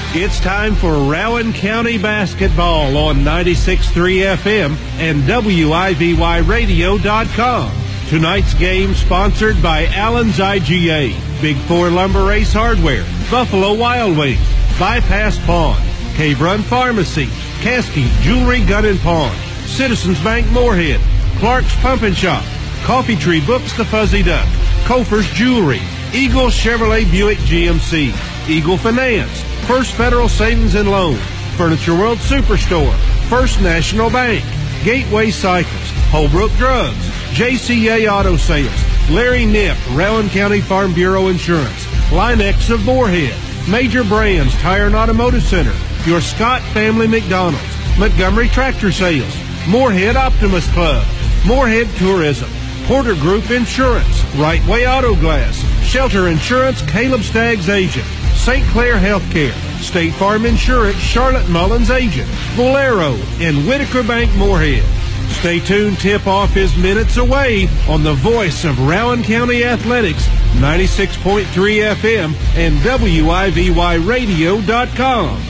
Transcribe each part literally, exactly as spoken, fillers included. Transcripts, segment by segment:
It's time for Rowan County basketball on ninety-six point three F M and W I V Y radio dot com. Tonight's game sponsored by Allen's I G A, Big Four Lumber Ace Hardware, Buffalo Wild Wings, Bypass Pawn, Cave Run Pharmacy, Caskey Jewelry Gun and Pawn, Citizens Bank Moorhead, Clark's Pump and Shop, Coffee Tree Books The Fuzzy Duck, Kofer's Jewelry, Eagle Chevrolet Buick G M C, Eagle Finance, First Federal Savings and Loan, Furniture World Superstore, First National Bank, Gateway Cycles, Holbrook Drugs, J C A Auto Sales, Larry Nip, Rowan County Farm Bureau Insurance, Linex of Moorhead, Major Brands Tire and Automotive Center, your Scott Family McDonald's, Montgomery Tractor Sales, Moorhead Optimus Club, Moorhead Tourism, Porter Group Insurance, Right Way Auto Glass, Shelter Insurance, Caleb Staggs Agent, Saint Clair Healthcare, State Farm Insurance, Charlotte Mullins Agent, Bolero, and Whitaker Bank Moorhead. Stay tuned, tip-off is minutes away on the voice of Rowan County Athletics, ninety-six point three F M and W I V Y radio dot com.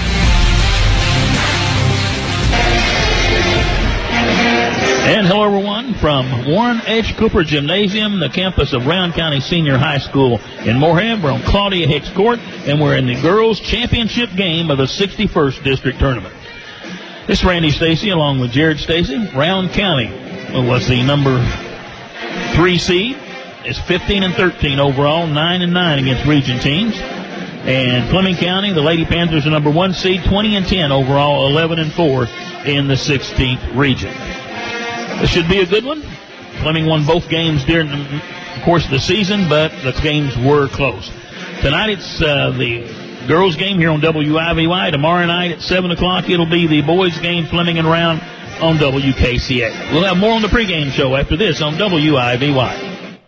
And hello, everyone, from Warren H. Cooper Gymnasium, the campus of Rowan County Senior High School in Moorhead. We're on Claudia Hicks Court, and we're in the girls' championship game of the sixty-first District Tournament. This is Randy Stacy along with Jared Stacy. Rowan County was the number three seed. It's fifteen and thirteen overall, nine and nine against region teams. And Fleming County, the Lady Panthers, are number one seed, twenty and ten overall, eleven and four in the sixteenth region. This should be a good one. Fleming won both games during the course of the season, but the games were close. Tonight it's uh, the girls' game here on W I V Y. Tomorrow night at seven o'clock it'll be the boys' game, Fleming and Rowan, on W K C A. We'll have more on the pregame show after this on W I V Y.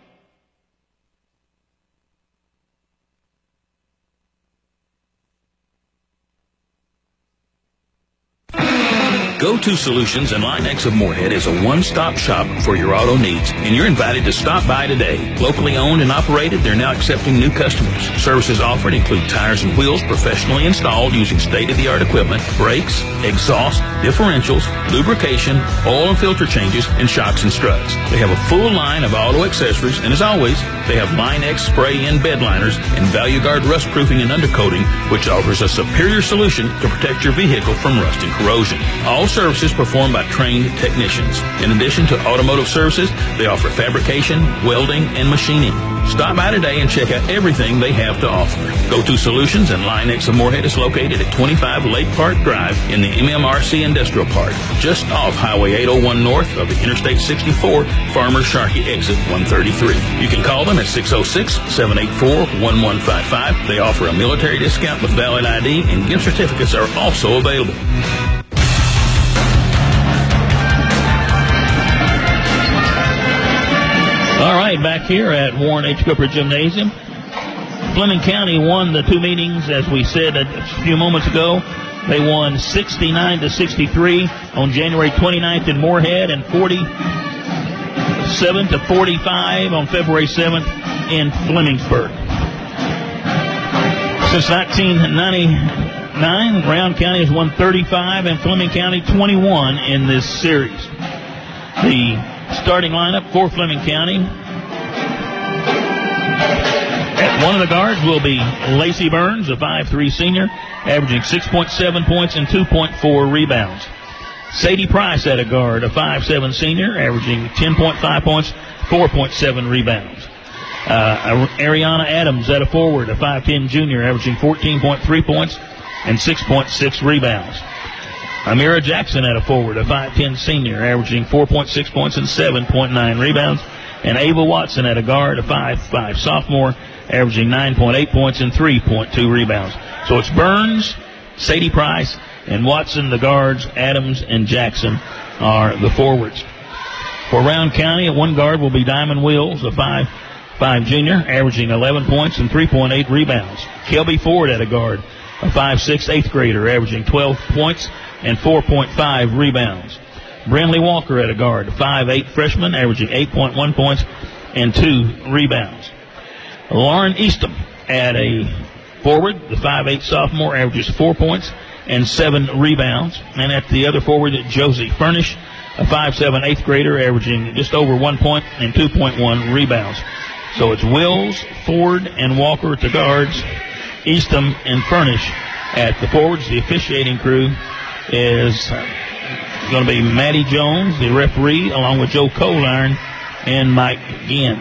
Go-To Solutions and Linex of Moorhead is a one-stop shop for your auto needs, and you're invited to stop by today. Locally owned and operated, they're now accepting new customers. Services offered include tires and wheels professionally installed using state-of-the-art equipment, brakes, exhaust, differentials, lubrication, oil and filter changes, and shocks and struts. They have a full line of auto accessories, and as always, they have Linex spray-in bed liners and ValueGuard rust proofing and undercoating, which offers a superior solution to protect your vehicle from rust and corrosion. All services performed by trained technicians. In addition to automotive services, they offer fabrication, welding, and machining. Stop by today and check out everything they have to offer. Go-To Solutions and Linex of Moorhead is located at twenty-five Lake Park Drive in the M M R C Industrial Park, just off Highway eight oh one north of the Interstate sixty-four, Farmer Sharkey exit one thirty-three. You can call them at six oh six, seven eight four, one one five five. They offer a military discount with valid I D, and gift certificates are also available. All right, back here at Warren H. Cooper Gymnasium. Fleming County won the two meetings, as we said a few moments ago. They won sixty-nine to sixty-three on January twenty-ninth in Moorhead and forty-seven to forty-five on February seventh in Flemingsburg. Since nineteen ninety-nine, Rowan County has won thirty-five and Fleming County twenty-one in this series. The starting lineup for Fleming County. At one of the guards will be Lacey Burns, a five three senior, averaging six point seven points and two point four rebounds. Sadie Price at a guard, a five seven senior, averaging ten point five points, four point seven rebounds. Uh, Ariana Adams at a forward, a five ten junior, averaging fourteen point three points and six point six rebounds. Amira Jackson at a forward, a five ten senior, averaging four point six points and seven point nine rebounds. And Ava Watson at a guard, a five five sophomore, averaging nine point eight points and three point two rebounds. So it's Burns, Sadie Price, and Watson, the guards. Adams and Jackson are the forwards. For Rowan County, at one guard will be Diamond Wills, a five five junior, averaging eleven points and three point eight rebounds. Kelby Ford at a guard, a five six eighth grader, averaging twelve points and four point five rebounds. Brinley Walker at a guard, a five eight freshman, averaging eight point one points and two rebounds. Lauren Eastham at a forward, the five eight sophomore, averages four points and seven rebounds. And at the other forward, Josie Furnish, a five seven eighth grader, averaging just over one point and two point one rebounds. So it's Wills, Ford, and Walker at the guards, Eastham and Furnish at the forwards. The officiating crew is going to be Maddie Jones, the referee, along with Joe Coliron and Mike Ginn.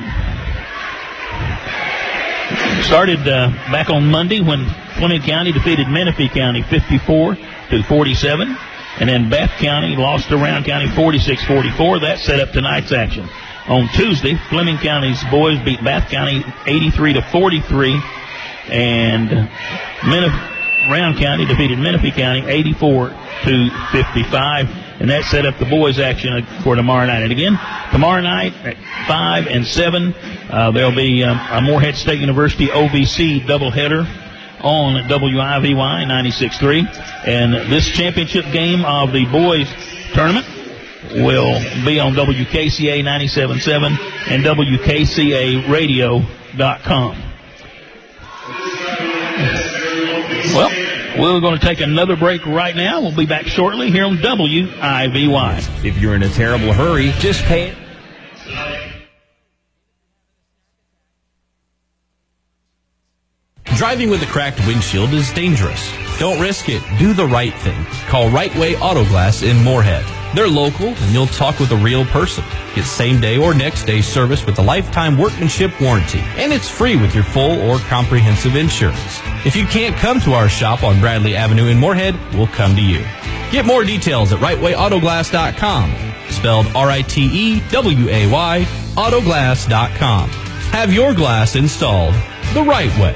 Started uh, back on Monday when Fleming County defeated Menifee County fifty-four to forty-seven, and then Bath County lost to Round County forty-six forty-four. That set up tonight's action. On Tuesday, Fleming County's boys beat Bath County eighty-three to forty-three, and Menifee Round County defeated Menifee County eighty-four to fifty-five, and that set up the boys' action for tomorrow night. And again, tomorrow night at five and seven, uh, there'll be um, a Morehead State University O V C doubleheader on W I V Y ninety-six point three, and this championship game of the boys' tournament will be on W K C A ninety-seven point seven and W K C A radio dot com. Well, we're going to take another break right now. We'll be back shortly here on W I V Y. If you're in a terrible hurry, just pay it. Driving with a cracked windshield is dangerous. Don't risk it. Do the right thing. Call Right Way Auto Glass in Morehead. They're local, and you'll talk with a real person. Get same-day or next-day service with a lifetime workmanship warranty. And it's free with your full or comprehensive insurance. If you can't come to our shop on Bradley Avenue in Morehead, we'll come to you. Get more details at right way auto glass dot com. Spelled R I T E W A Y, auto glass dot com. Have your glass installed the right way.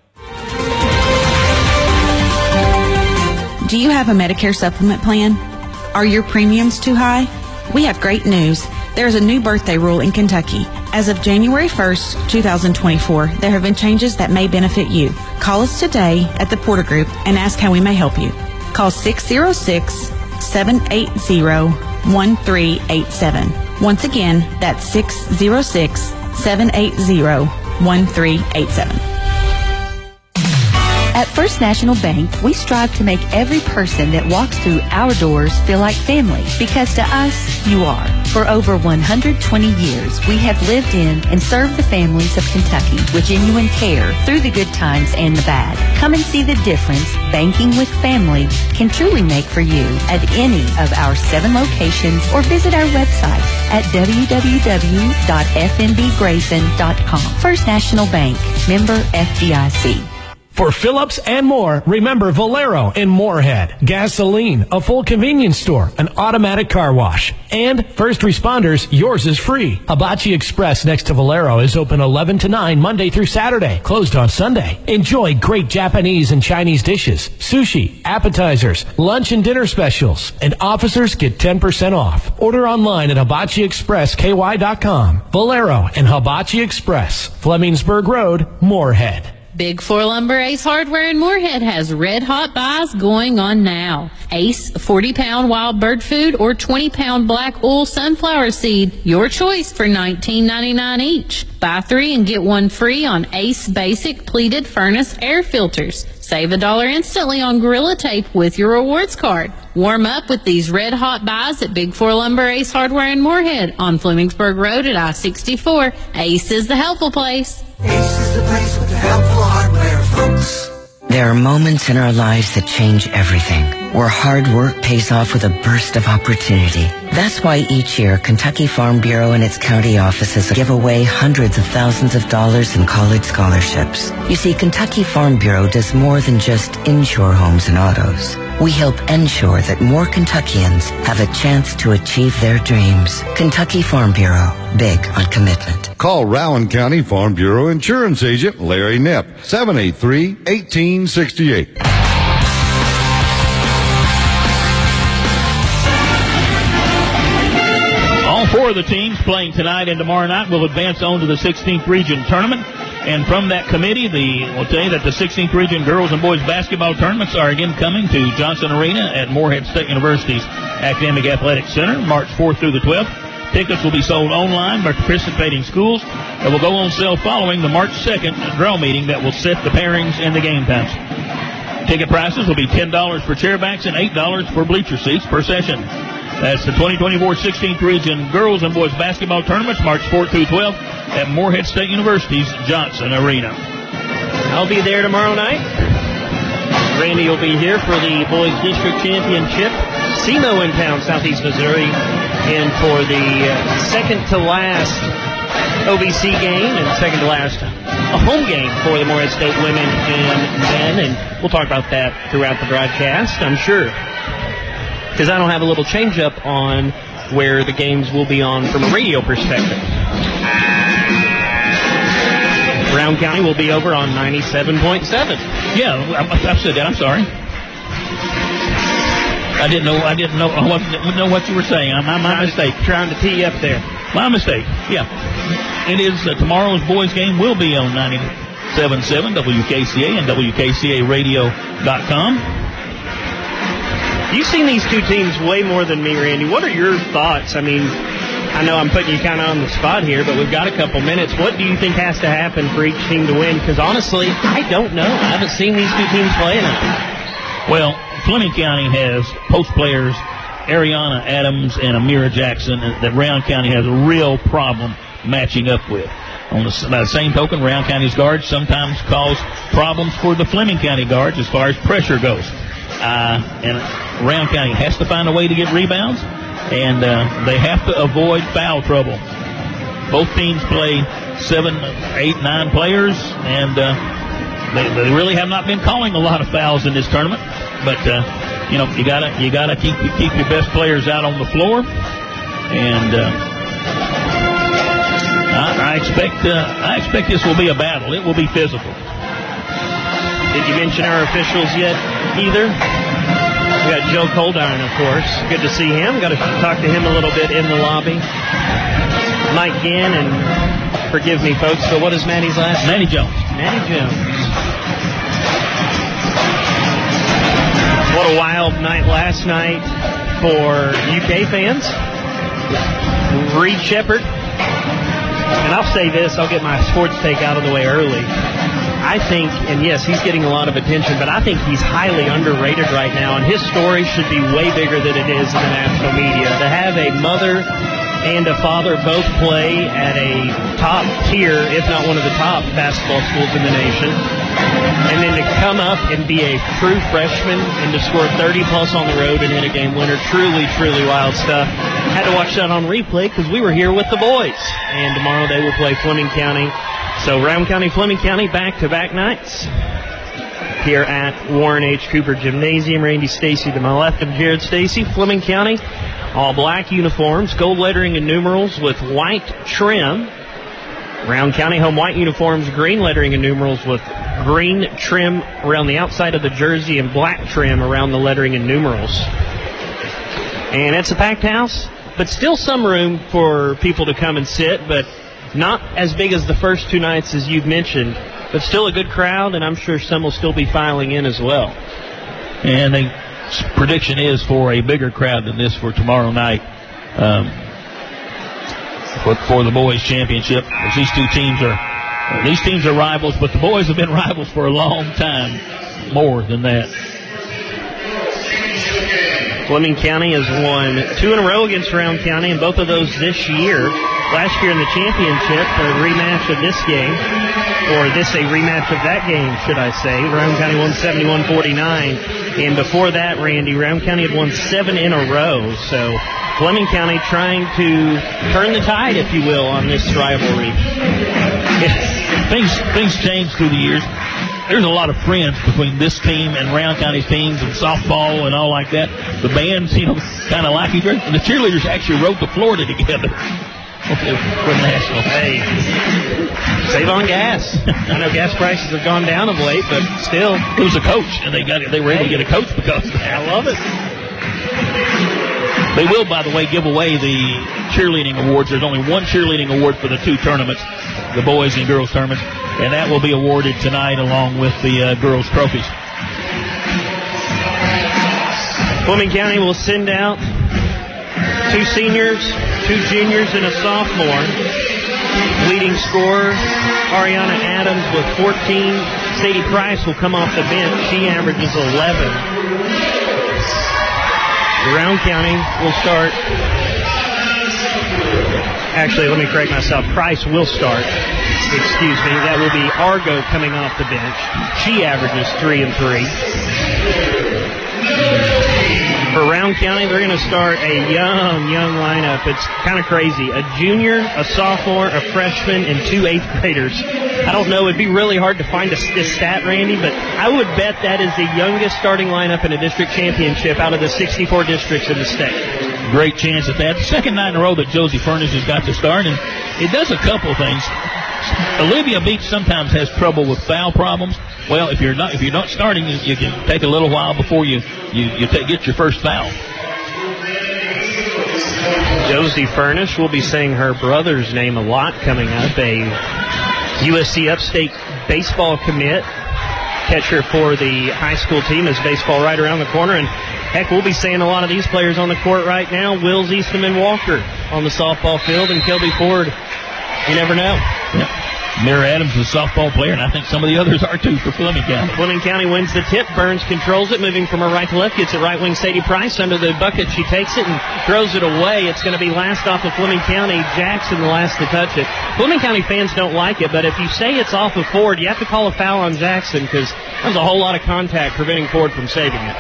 Do you have a Medicare supplement plan? Are your premiums too high? We have great news. There is a new birthday rule in Kentucky. As of January first, twenty twenty-four, there have been changes that may benefit you. Call us today at the Porter Group and ask how we may help you. Call six oh six, seven eight zero, one three eight seven. Once again, that's six oh six, seven eight zero, one three eight seven. At First National Bank, we strive to make every person that walks through our doors feel like family, because to us, you are. For over one hundred twenty years, we have lived in and served the families of Kentucky with genuine care through the good times and the bad. Come and see the difference banking with family can truly make for you at any of our seven locations, or visit our website at w w w dot f n b grayson dot com. First National Bank, member F D I C. For Phillips and more, remember Valero in Morehead, gasoline, a full convenience store, an automatic car wash, and first responders, yours is free. Hibachi Express next to Valero is open eleven to nine Monday through Saturday, closed on Sunday. Enjoy great Japanese and Chinese dishes, sushi, appetizers, lunch and dinner specials, and officers get ten percent off. Order online at hibachi express k y dot com. Valero and Hibachi Express, Flemingsburg Road, Morehead. Big Four Lumber Ace Hardware in Morehead has red hot buys going on now. Ace forty pound wild bird food or twenty pound black oil sunflower seed, your choice for nineteen ninety-nine each. Buy three and get one free on Ace basic pleated furnace air filters. Save a dollar instantly on Gorilla Tape with your rewards card. Warm up with these red hot buys at Big Four Lumber Ace Hardware in Morehead on Flemingsburg Road at I sixty-four. Ace is the helpful place. Ace is the place with the helpful hardware, folks. There are moments in our lives that change everything, where hard work pays off with a burst of opportunity. That's why each year, Kentucky Farm Bureau and its county offices give away hundreds of thousands of dollars in college scholarships. You see, Kentucky Farm Bureau does more than just insure homes and autos. We help ensure that more Kentuckians have a chance to achieve their dreams. Kentucky Farm Bureau, big on commitment. Call Rowan County Farm Bureau Insurance Agent Larry Knepp, seven eight three, one eight six eight. All four of the teams playing tonight and tomorrow night will advance on to the sixteenth Region Tournament. And from that committee, the we'll tell you that the sixteenth Region girls and boys basketball tournaments are again coming to Johnson Arena at Morehead State University's Academic Athletic Center, March fourth through the twelfth. Tickets will be sold online by participating schools and will go on sale following the March second draw meeting that will set the pairings and the game times. Ticket prices will be ten dollars for chairbacks and eight dollars for bleacher seats per session. That's the twenty twenty-four sixteenth Region Girls and Boys Basketball Tournaments, March fourth through twelfth at Morehead State University's Johnson Arena. I'll be there tomorrow night. Randy will be here for the Boys District Championship. S E M O in town, Southeast Missouri, and for the uh, second-to-last O V C game and second-to-last a home game for the Morehead State women and men, and we'll talk about that throughout the broadcast, I'm sure. Because I don't have a little change-up on where the games will be on from a radio perspective. Brown County will be over on ninety-seven point seven. Yeah, I, I said that. I'm sorry. I didn't know. I didn't know. I didn't know what you were saying. My, my mistake. Trying to tee you up there. My mistake. Yeah. It is uh, tomorrow's boys game will be on ninety-seven point seven W K C A and W K C A radio dot com. You've seen these two teams way more than me, Randy. What are your thoughts? I mean, I know I'm putting you kind of on the spot here, but we've got a couple minutes. What do you think has to happen for each team to win? Because honestly, I don't know. I haven't seen these two teams play enough. Well, Fleming County has post players Ariana Adams and Amira Jackson that Round County has a real problem matching up with. On the, by the same token, Round County's guards sometimes cause problems for the Fleming County guards as far as pressure goes. Uh, and Round County has to find a way to get rebounds, and uh, they have to avoid foul trouble. Both teams play seven, eight, nine players, and uh, they, they really have not been calling a lot of fouls in this tournament. But uh, you know, you gotta you gotta keep keep your best players out on the floor, and uh, I, I expect uh, I expect this will be a battle. It will be physical. Did you mention our officials yet either? We got Joe Coldarn, of course. Good to see him. Got to talk to him a little bit in the lobby. Mike Ginn, and forgive me, folks, but what is Maddie's last name? Matty Jones. Matty Jones. What a wild night last night for U K fans. Reed Shepherd. And I'll say this, I'll get my sports take out of the way early. I think, and yes, he's getting a lot of attention, but I think he's highly underrated right now, and his story should be way bigger than it is in the national media. To have a mother and a father both play at a top tier, if not one of the top basketball schools in the nation, and then to come up and be a true freshman and to score thirty plus on the road and hit a game winner, truly, truly wild stuff. Had to watch that on replay because we were here with the boys, and tomorrow they will play Fleming County. So Round County, Fleming County, back-to-back nights here at Warren H. Cooper Gymnasium. Randy Stacy to my left of Jared Stacy. Fleming County, all black uniforms, gold lettering and numerals with white trim. Round County, home white uniforms, green lettering and numerals with green trim around the outside of the jersey and black trim around the lettering and numerals. And it's a packed house, but still some room for people to come and sit, but not as big as the first two nights as you've mentioned, but still a good crowd, and I'm sure some will still be filing in as well. And the prediction is for a bigger crowd than this for tomorrow night um, for, for the boys' championship. As these two teams are, these teams are rivals, but the boys have been rivals for a long time, more than that. Fleming County has won two in a row against Round County, and both of those this year. Last year in the championship, a rematch of this game, or this a rematch of that game, should I say. Round County won seventy-one forty-nine, and before that, Randy, Round County had won seven in a row. So Fleming County trying to turn the tide, if you will, on this rivalry. things things change through the years. There's a lot of friends between this team and Round County's teams and softball and all like that. The bands, you know, kind of like each other. And the cheerleaders actually rode to Florida together. Okay, for national. Hey, save on gas. I know gas prices have gone down of late, but still, it was a coach, and they got it. They were able to get a coach because of that. I love it. They will, by the way, give away the cheerleading awards. There's only one cheerleading award for the two tournaments, the boys and girls tournaments, and that will be awarded tonight along with the uh, girls' trophies. Fleming County will send out two seniors two juniors and a sophomore. Leading scorer, Ariana Adams with fourteen. Sadie Price will come off the bench. She averages eleven. Round County will start. Actually, let me correct myself. Price will start. Excuse me. That will be Argo coming off the bench. She averages three and three. For Round County, they're going to start a young, young lineup. It's kind of crazy. A junior, a sophomore, a freshman, and two eighth graders. I don't know. It'd be really hard to find a, this stat, Randy, but I would bet that is the youngest starting lineup in a district championship out of the sixty-four districts in the state. Great chance at that. The second night in a row that Josie Furnish has got to start, and it does a couple things. Olivia Beach sometimes has trouble with foul problems. Well, if you're not if you're not starting, you, you can take a little while before you you, you take, get your first foul. Josie Furnish, we'll be saying her brother's name a lot coming up. A U S C Upstate baseball commit, catcher for the high school team, as baseball right around the corner. And heck, we'll be seeing a lot of these players on the court right now. Wills, Eastham, and Walker on the softball field, and Kelby Ford. You never know. Yep. Mira Adams is a softball player, and I think some of the others are too for Fleming County. Fleming County wins the tip. Burns controls it, moving from her right to left. Gets it right wing. Sadie Price under the bucket. She takes it and throws it away. It's going to be last off of Fleming County. Jackson the last to touch it. Fleming County fans don't like it, but if you say it's off of Ford, you have to call a foul on Jackson because there's a whole lot of contact preventing Ford from saving it.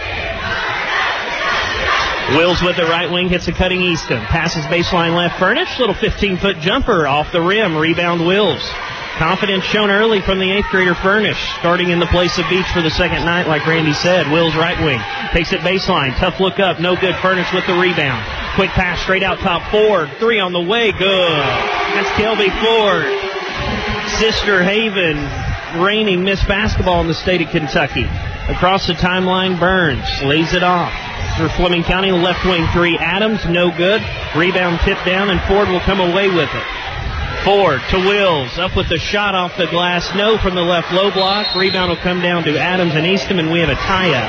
Wills with the right wing, hits a cutting Easton. Passes baseline left Furnish. Little fifteen-foot jumper off the rim. Rebound Wills. Confidence shown early from the eighth grader Furnish. Starting in the place of Beach for the second night, like Randy said. Wills right wing. Takes it baseline. Tough look up. No good. Furnish with the rebound. Quick pass straight out top. Ford. Three on the way. Good. That's Kelby Ford. Sister Haven reigning Miss Basketball in the state of Kentucky. Across the timeline, Burns lays it off. For Fleming County, left wing three. Adams, no good. Rebound tipped down, and Ford will come away with it. Ford to Wills, up with the shot off the glass. No from the left low block. Rebound will come down to Adams and Eastham, and we have a tie-up.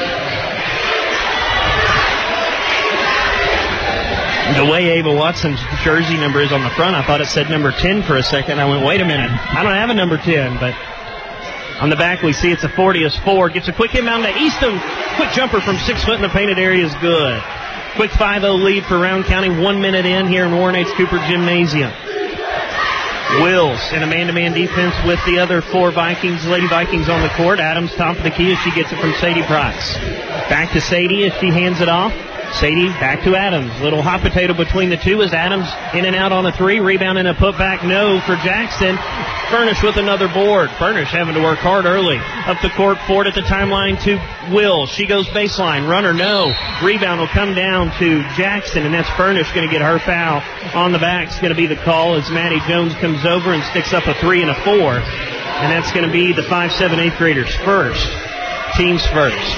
The way Ava Watson's jersey number is on the front, I thought it said number ten for a second. I went, wait a minute. I don't have a number ten, but on the back we see it's a forty as Ford. Gets a quick inbound to Eastham. Quick jumper from six foot in the painted area is good. Quick five oh lead for Round County. One minute in here in Warren H. Cooper Gymnasium. Wills in a man-to-man defense with the other four Vikings, Lady Vikings on the court. Adams top of the key as she gets it from Sadie Price. Back to Sadie as she hands it off. Sadie back to Adams. Little hot potato between the two as Adams in and out on a three. Rebound and a putback no for Jackson. Furnish with another board. Furnish having to work hard early. Up the court, Ford at the timeline to Will. She goes baseline. Runner no. Rebound will come down to Jackson, and that's Furnish going to get her foul on the back. It's going to be the call as Maddie Jones comes over and sticks up a three and a four. And that's going to be the five seven eighth graders first. Teams first.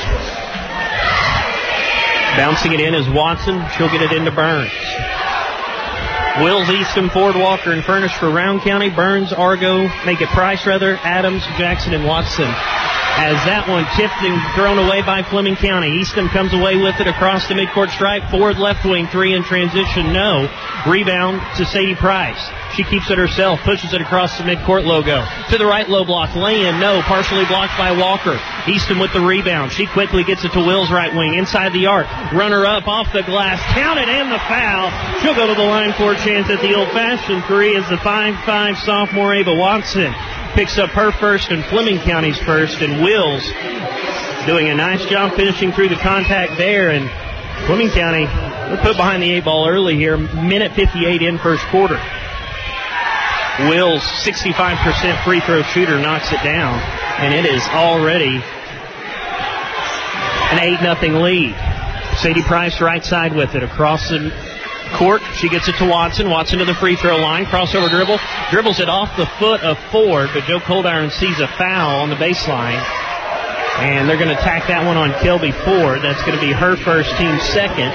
Bouncing it in is Watson. She'll get it into Burns. Wills, Eastham, Ford, Walker, and Furnish for Round County. Burns, Argo, make it Price rather, Adams, Jackson, and Watson. As that one tipped and thrown away by Fleming County. Eastham comes away with it across the midcourt stripe. Ford left wing, three in transition, no. Rebound to Sadie Price. She keeps it herself, pushes it across the midcourt logo. To the right, low block, lay in, no. Partially blocked by Walker. Eastham with the rebound. She quickly gets it to Wills right wing, inside the arc. Runner up, off the glass, counted, and the foul. She'll go to the line for a chance at the old-fashioned three as the five five sophomore Ava Watson picks up her first and Fleming County's first, and Wills doing a nice job finishing through the contact there. And Fleming County, they're put behind the eight ball early here. Minute fifty-eight in first quarter. Wills, sixty-five percent free throw shooter, knocks it down, and it is already an eight nothing lead. Sadie Price right side with it across the court. She gets it to Watson. Watson to the free throw line. Crossover dribble. Dribbles it off the foot of Ford, but Joe Coldiron sees a foul on the baseline. And they're going to tack that one on Kelby Ford. That's going to be her first, team second.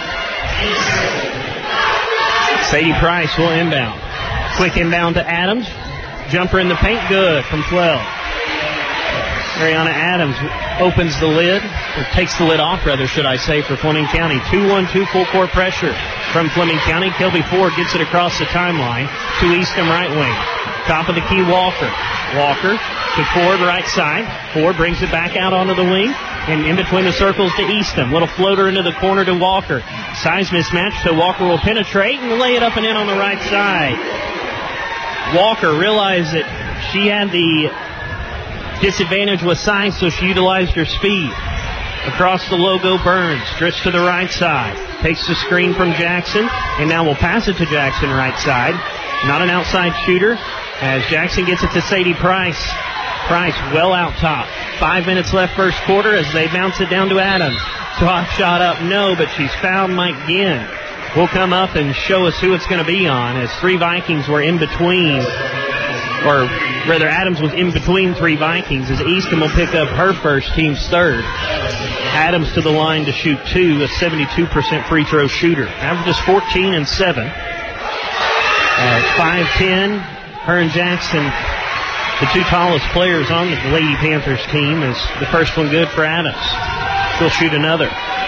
Sadie Price will inbound. Quick inbound to Adams. Jumper in the paint, good from twelve. Ariana Adams opens the lid, or takes the lid off, rather, should I say, for Fleming County. two one two full court pressure from Fleming County. Kelby Ford gets it across the timeline to Eastham right wing. Top of the key, Walker. Walker to Ford right side. Ford brings it back out onto the wing, and in between the circles to Eastham. Little floater into the corner to Walker. Size mismatch, so Walker will penetrate and lay it up and in on the right side. Walker realized that she had the disadvantage with size, so she utilized her speed. Across the logo, Burns drifts to the right side, takes the screen from Jackson, and now will pass it to Jackson right side. Not an outside shooter, as Jackson gets it to Sadie Price. Price well out top. Five minutes left first quarter as they bounce it down to Adams. Top shot up, no, but she's fouled. Mike Ginn will come up and show us who it's going to be on, as three Vikings were in between, or rather Adams was in between three Vikings, as Eastham will pick up her first, team's third. Adams to the line to shoot two, a seventy-two percent free throw shooter. Averages fourteen and seven. At five ten, her and Jackson, the two tallest players on the Lady Panthers team, is the first one good for Adams. She'll shoot another.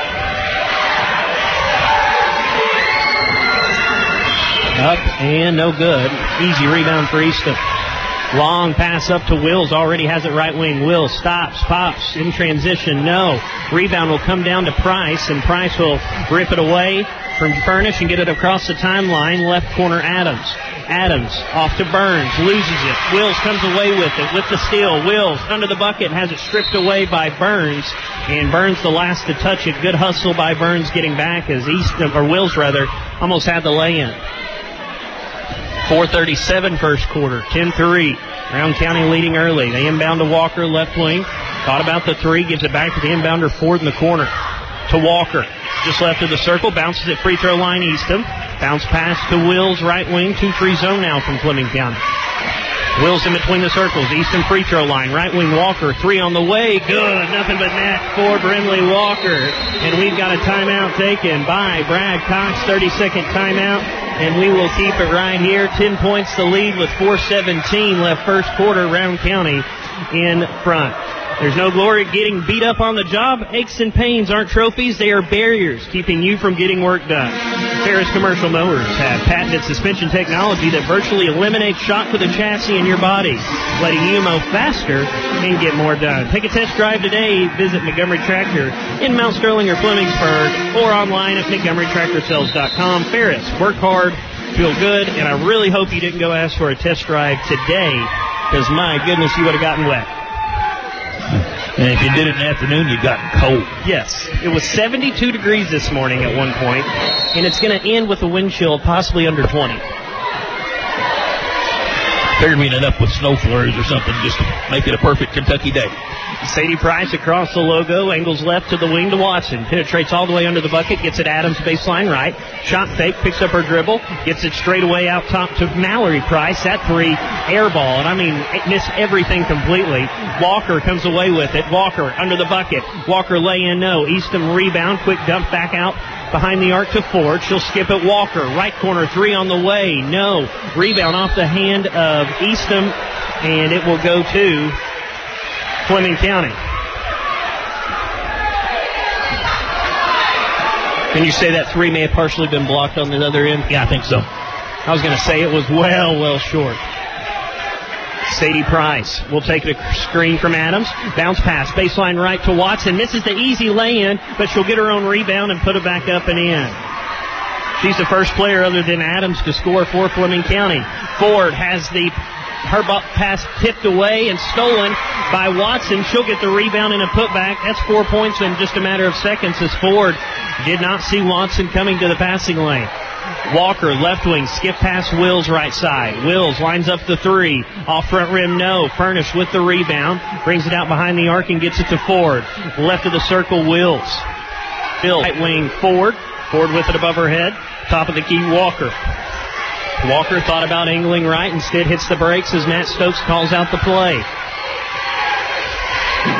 Up and no good. Easy rebound for Eastham. Long pass up to Wills. Already has it right wing. Wills stops, pops in transition. No. Rebound will come down to Price, and Price will rip it away from Furnish and get it across the timeline. Left corner, Adams. Adams off to Burns. Loses it. Wills comes away with it with the steal. Wills under the bucket, has it stripped away by Burns. And Burns the last to touch it. Good hustle by Burns getting back as Eastham, or Wills rather, almost had the lay-in. four thirty-seven first quarter, ten three. Brown County leading early. They inbound to Walker, left wing. Thought about the three, gives it back to the inbounder, Ford in the corner. To Walker, just left of the circle, bounces at free throw line, Eastham. Bounce pass to Wills, right wing, two three zone now from Fleming County. Wills in between the circles, Eastham free throw line, right wing Walker, three on the way, good, nothing but net for Brinley Walker. And we've got a timeout taken by Brad Cox, thirty-second timeout. And we will keep it right here. Ten points the lead with four seventeen left first quarter. Round County in front. There's no glory getting beat up on the job. Aches and pains aren't trophies. They are barriers keeping you from getting work done. Ferris Commercial Mowers have patented suspension technology that virtually eliminates shock to the chassis in your body, letting you mow faster and get more done. Take a test drive today. Visit Montgomery Tractor in Mount Sterling or Flemingsburg, or online at Montgomery Tractor Sales dot com. Ferris, work hard, feel good, and I really hope you didn't go ask for a test drive today, because my goodness, you would have gotten wet. And if you did it in the afternoon, you'd gotten cold. Yes. It was seventy-two degrees this morning at one point, and it's going to end with a wind chill possibly under twenty. Figured we'd end up with snow flurries or something just to make it a perfect Kentucky day. Sadie Price across the logo, angles left to the wing to Watson. Penetrates all the way under the bucket, gets it Adams baseline right. Shot fake, picks up her dribble, gets it straight away out top to Mallory Price. That three, air ball, and I mean, missed everything completely. Walker comes away with it. Walker under the bucket. Walker lay in, no. Eastham rebound, quick dump back out behind the arc to Ford. She'll skip it. Walker, right corner, three on the way, no. Rebound off the hand of Eastham, and it will go to Fleming County. Can you say that three may have partially been blocked on the other end? Yeah, I think so. I was going to say it was well, well short. Sadie Price will take the screen from Adams. Bounce pass, baseline right to Watson. Misses the easy lay-in, but she'll get her own rebound and put it back up and in. She's the first player other than Adams to score for Fleming County. Ford has the her pass tipped away and stolen by Watson. She'll get the rebound and a putback. That's four points in just a matter of seconds, as Ford did not see Watson coming to the passing lane. Walker, left wing, skip past Wills right side. Wills lines up the three. Off front rim, no. Furnish with the rebound. Brings it out behind the arc and gets it to Ford. Left of the circle, Wills. Bill, right wing, Ford. Ford with it above her head. Top of the key, Walker. Walker thought about angling right. Instead hits the brakes as Matt Stokes calls out the play.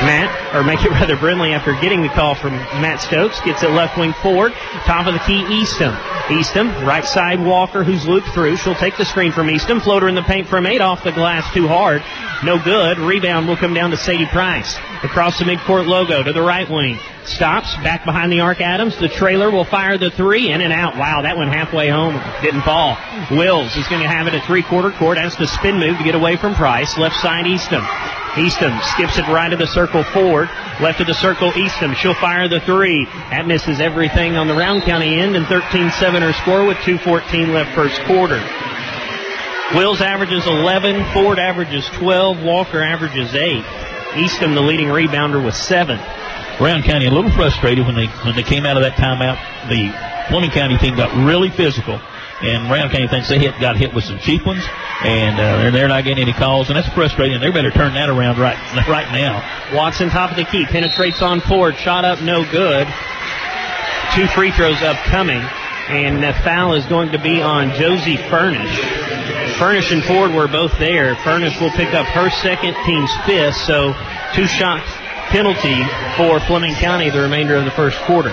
Matt, or make it rather Brindley, after getting the call from Matt Stokes, gets it left wing forward. Top of the key, Eastham. Eastham, right side, Walker, who's looped through. She'll take the screen from Eastham. Floater in the paint from eight, off the glass, too hard. No good. Rebound will come down to Sadie Price. Across the midcourt logo to the right wing. Stops, back behind the arc, Adams. The trailer will fire the three, in and out. Wow, that went halfway home. Didn't fall. Wills is going to have it at three-quarter court. Has to spin move to get away from Price. Left side, Eastham. Eastham skips it right of the circle forward. Left of the circle, Eastham. She'll fire the three. That misses everything on the Round County end, and thirteen seven her score with two fourteen left first quarter. Wills averages eleven. Ford averages twelve. Walker averages eight. Eastham, the leading rebounder, with seven. Round County a little frustrated when they when they came out of that timeout. The Fleming County team got really physical, and Round County thinks they hit, got hit with some cheap ones, and uh, they're, they're not getting any calls, and that's frustrating. They better turn that around right right now. Watson, top of the key, penetrates on Ford. Shot up, no good. Two free throws upcoming, and the foul is going to be on Josie Furnish. Furnish and Ford were both there. Furnish will pick up her second, team's fifth, so two shots penalty for Fleming County the remainder of the first quarter.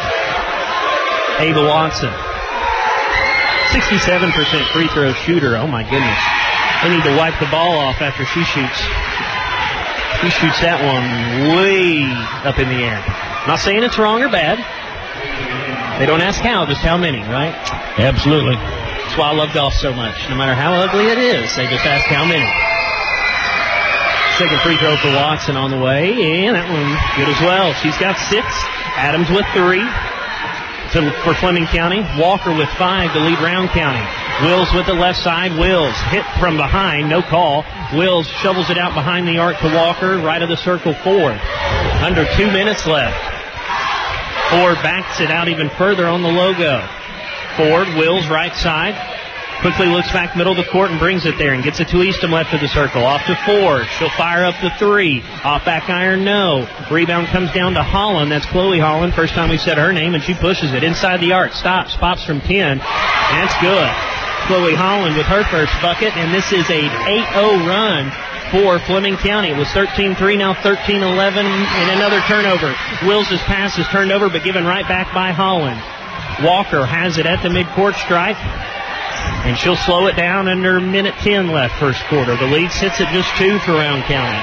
Ava Watson, sixty-seven percent free throw shooter. Oh my goodness. They need to wipe the ball off after she shoots. She shoots that one way up in the air. Not saying it's wrong or bad. They don't ask how, just how many, right? Absolutely. That's why I love golf so much. No matter how ugly it is, they just ask how many. Second free throw for Watson on the way, and that one good as well. She's got six. Adams with three to, for Fleming County. Walker with five to lead Round County. Wills with the left side. Wills hit from behind, no call. Wills shovels it out behind the arc to Walker, right of the circle, Ford. Under two minutes left. Ford backs it out even further on the logo. Ford, Wills, right side. Quickly looks back middle of the court and brings it there and gets it to Eastham left of the circle. Off to Ford. She'll fire up the three. Off back iron, no. Rebound comes down to Holland. That's Chloe Holland. First time we said her name, and she pushes it inside the arc. Stops. Pops from ten. That's good. Chloe Holland with her first bucket, and this is a eight oh run for Fleming County. It was thirteen three, now thirteen eleven, and another turnover. Wills' pass is turned over, but given right back by Holland. Walker has it at the midcourt stripe, and she'll slow it down under minute ten left first quarter. The lead sits at just two for Round County.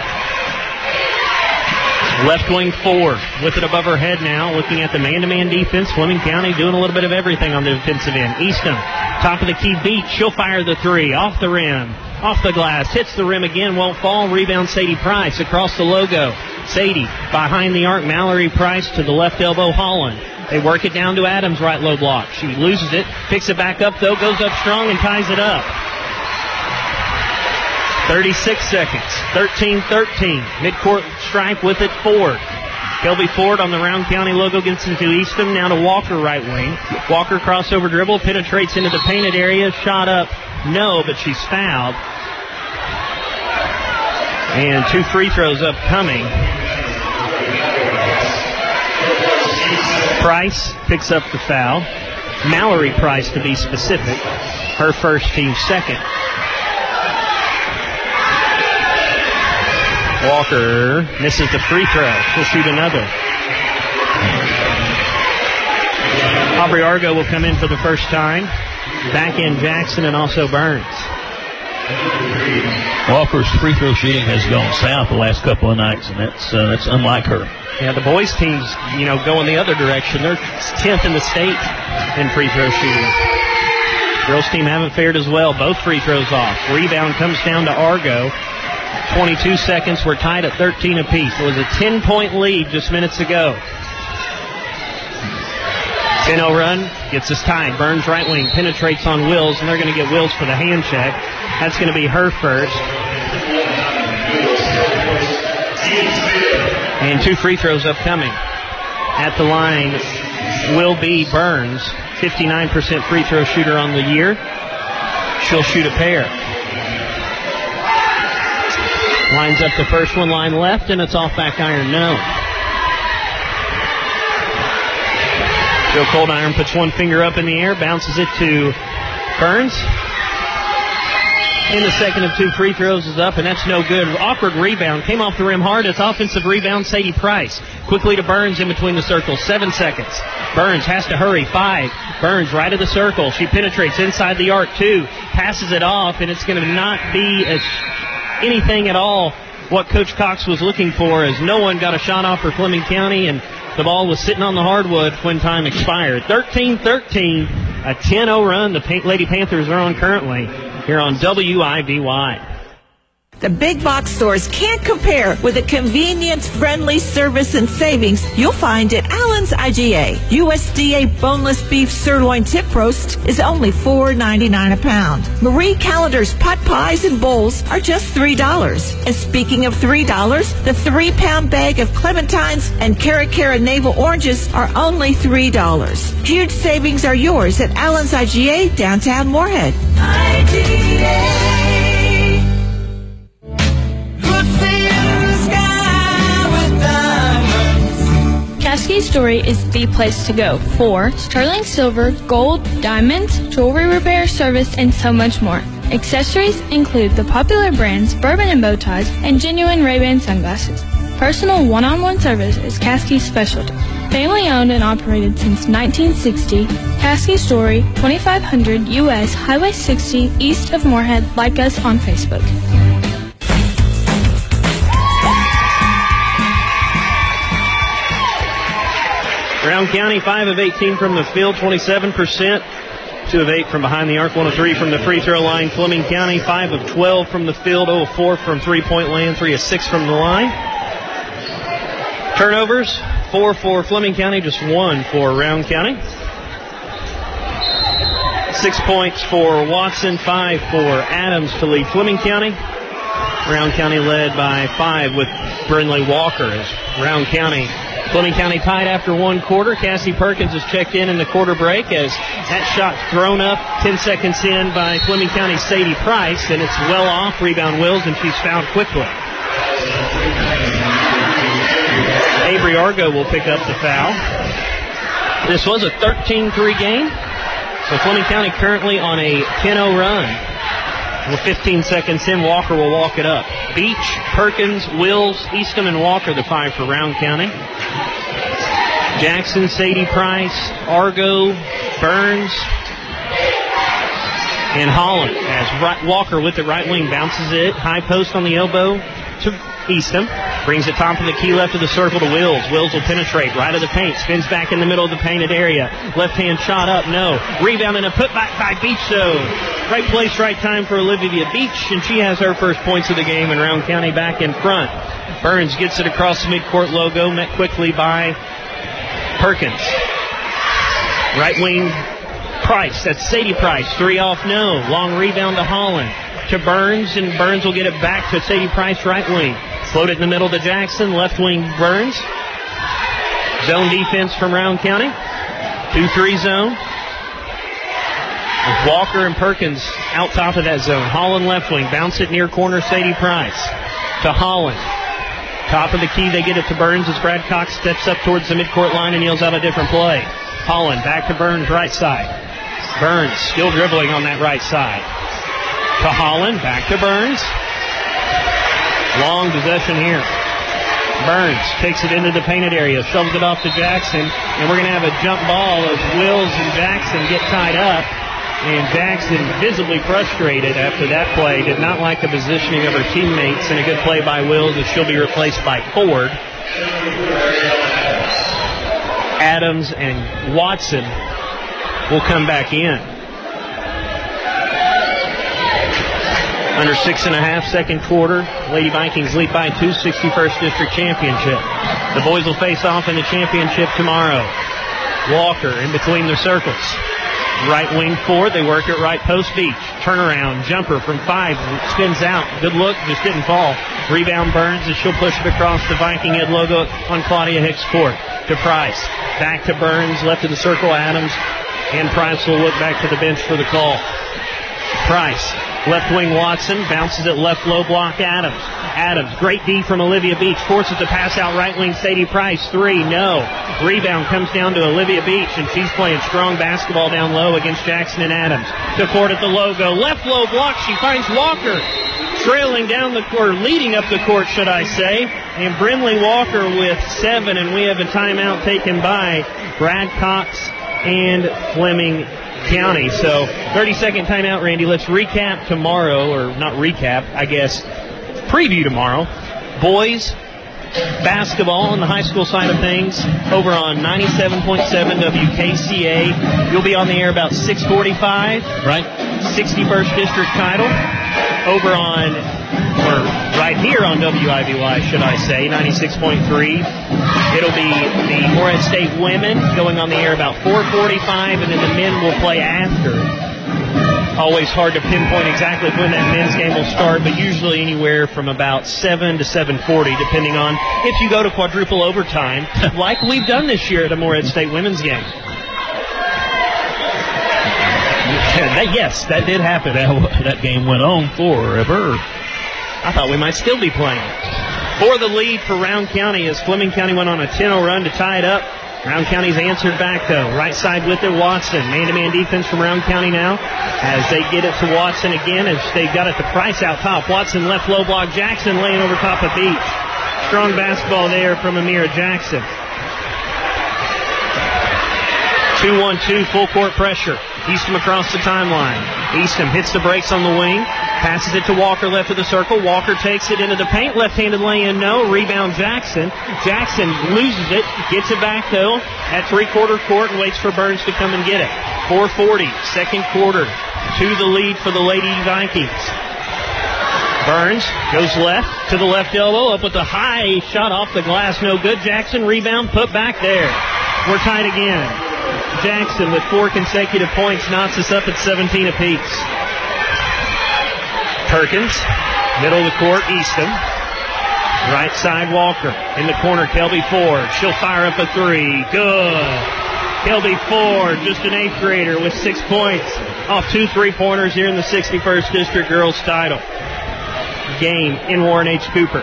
Left wing Ford with it above her head now, looking at the man-to-man defense. Fleming County doing a little bit of everything on the defensive end. Eastham, top of the key beat. She'll fire the three. Off the rim. Off the glass. Hits the rim again. Won't fall. Rebound Sadie Price across the logo. Sadie behind the arc. Mallory Price to the left elbow. Holland. They work it down to Adams, right low block. She loses it. Picks it back up, though. Goes up strong and ties it up. thirty-six seconds. thirteen thirteen. Midcourt stripe with it, Ford. Kelby Ford on the Round County logo gets into Eastham. Now to Walker, right wing. Walker crossover dribble. Penetrates into the painted area. Shot up. No, but she's fouled. And two free throws upcoming. Price picks up the foul. Mallory Price, to be specific. Her first, team second. Walker misses the free throw. She'll shoot another. Aubrey Argo will come in for the first time. Back in Jackson and also Burns. Walker's free throw shooting has gone south the last couple of nights, and that's uh, that's unlike her. Yeah, the boys' teams, you know, going the other direction. They're tenth in the state in free throw shooting. Girls' team haven't fared as well. Both free throws off. Rebound comes down to Argo. twenty-two seconds. We're tied at thirteen apiece. It was a ten-point lead just minutes ago. ten oh run gets us tied. Burns right wing penetrates on Wills, and they're going to get Wills for the hand check. That's going to be her first. And two free throws upcoming. At the line will be Burns, fifty-nine percent free throw shooter on the year. She'll shoot a pair. Lines up the first one, line left, and it's off back iron, no. Joe Cold Iron puts one finger up in the air, bounces it to Burns. in the second of two free throws is up, and that's no good. Awkward rebound. Came off the rim hard. It's offensive rebound, Sadie Price. Quickly to Burns in between the circles. Seven seconds. Burns has to hurry. Five. Burns right of the circle. She penetrates inside the arc. Two. Passes it off, and it's going to not be as anything at all what Coach Cox was looking for, as no one got a shot off for Fleming County, and the ball was sitting on the hardwood when time expired. thirteen thirteen, a ten oh run the Lady Panthers are on currently here on W I V Y. The big box stores can't compare with the convenience, friendly service and savings you'll find at Allen's I G A. U S D A boneless beef sirloin tip roast is only four ninety-nine a pound. Marie Callender's pot pies and bowls are just three dollars. And speaking of three dollars, the three-pound bag of clementines and Cara Cara navel oranges are only three dollars. Huge savings are yours at Allen's I G A, downtown Moorhead. I G A. Caskey Story is the place to go for sterling silver, gold, diamonds, jewelry repair, service, and so much more. Accessories include the popular brands Bourbon and Bow Ties and genuine Ray-Ban sunglasses. Personal one-on-one service is Caskey's specialty. Family owned and operated since nineteen sixty, Caskey Story, twenty-five hundred U S Highway sixty, east of Moorhead. Like us on Facebook. Brown County, five of eighteen from the field, twenty-seven percent. two of eight from behind the arc, one of three from the free throw line. Fleming County, five of twelve from the field, zero of four from three-point land, three of six from the line. Turnovers, four for Fleming County, just one for Round County. Six points for Watson, five for Adams to lead Fleming County. Round County led by five with Brindley Walker as Round County Fleming County tied after one quarter. Cassie Perkins has checked in in the quarter break as that shot thrown up ten seconds in by Fleming County's Sadie Price, and it's well off. Rebound Wills, and she's fouled quickly. Avery Argo will pick up the foul. This was a thirteen three game, so Fleming County currently on a ten oh run. With fifteen seconds in, Walker will walk it up. Beach, Perkins, Wills, Eastham, and Walker, the five for Round County. Jackson, Sadie Price, Argo, Burns, and Holland. As right, Walker with the right wing bounces it. High post on the elbow to Eastham. Brings it top of the key left of the circle to Wills. Wills will penetrate right of the paint. Spins back in the middle of the painted area. Left hand shot up, no. Rebound and a putback by Beach, though. Right place, right time for Olivia Beach, and she has her first points of the game, and Round County back in front. Burns gets it across the midcourt logo, met quickly by Perkins. Right wing Price, that's Sadie Price. Three off, no. Long rebound to Holland. To Burns, and Burns will get it back to Sadie Price, right wing. Float it in the middle to Jackson, left wing Burns. Zone defense from Round County. two three zone. With Walker and Perkins out top of that zone. Holland left wing, bounce it near corner, Sadie Price. To Holland. Top of the key, they get it to Burns as Brad Cox steps up towards the midcourt line and yells out a different play. Holland back to Burns, right side. Burns still dribbling on that right side. To Holland, back to Burns. Long possession here. Burns takes it into the painted area, shoves it off to Jackson, and we're going to have a jump ball as Wills and Jackson get tied up. And Jackson, visibly frustrated after that play, did not like the positioning of her teammates, and a good play by Wills as she'll be replaced by Ford. Adams and Watson will come back in. Under six and a half, second quarter. Lady Vikings lead by two, sixty-first District Championship. The boys will face off in the championship tomorrow. Walker in between their circles. Right wing forward, they work it right post Beach. Turnaround, jumper from five, spins out. Good look, just didn't fall. Rebound Burns as she'll push it across the Viking head logo on Claudia Hicks' court. To Price, back to Burns, left of the circle, Adams, and Price will look back to the bench for the call. Price Left wing Watson bounces it left low block Adams. Adams, great D from Olivia Beach, forces the pass out right wing Sadie Price. Three, no. Rebound comes down to Olivia Beach, and she's playing strong basketball down low against Jackson and Adams. To court at the logo. Left low block, she finds Walker. Trailing down the court, leading up the court, should I say. And Brindley Walker with seven, and we have a timeout taken by Brad Cox and Fleming County. So thirty-second timeout, Randy. Let's recap tomorrow, or not recap, I guess, preview tomorrow. Boys basketball on the high school side of things over on ninety-seven point seven W K C A. You'll be on the air about six forty-five. Right. sixty-first District title. Over on, or right here on W I V Y, should I say, ninety-six point three. It'll be the Morehead State women going on the air about four forty-five, and then the men will play after. Always hard to pinpoint exactly when that men's game will start, but usually anywhere from about seven to seven forty, depending on if you go to quadruple overtime, like we've done this year at the Morehead State women's game. That, yes, that did happen. That, that game went on forever. I thought we might still be playing. For the lead for Round County as Fleming County went on a ten oh run to tie it up. Round County's answered back, though. Right side with it, Watson. Man-to-man defense from Round County now as they get it to Watson again as they've got it to Price out top. Watson left low block. Jackson laying over top of Beach. Strong basketball there from Amira Jackson. two one two, full court pressure. Eastham across the timeline. Eastham hits the brakes on the wing. Passes it to Walker left of the circle. Walker takes it into the paint. Left-handed lay-in, no. Rebound Jackson. Jackson loses it. Gets it back, though, at three-quarter court and waits for Burns to come and get it. four forty, second quarter. To the lead for the Lady Vikings. Burns goes left to the left elbow. Up with the high shot off the glass. No good. Jackson rebound. Put back there. We're tied again. Jackson with four consecutive points knocks us up at seventeen apiece. Perkins, middle of the court, Eastham. Right side, Walker. In the corner, Kelby Ford. She'll fire up a three. Good. Kelby Ford, just an eighth grader with six points off two three-pointers here in the sixty-first District Girls title game in Warren H. Cooper.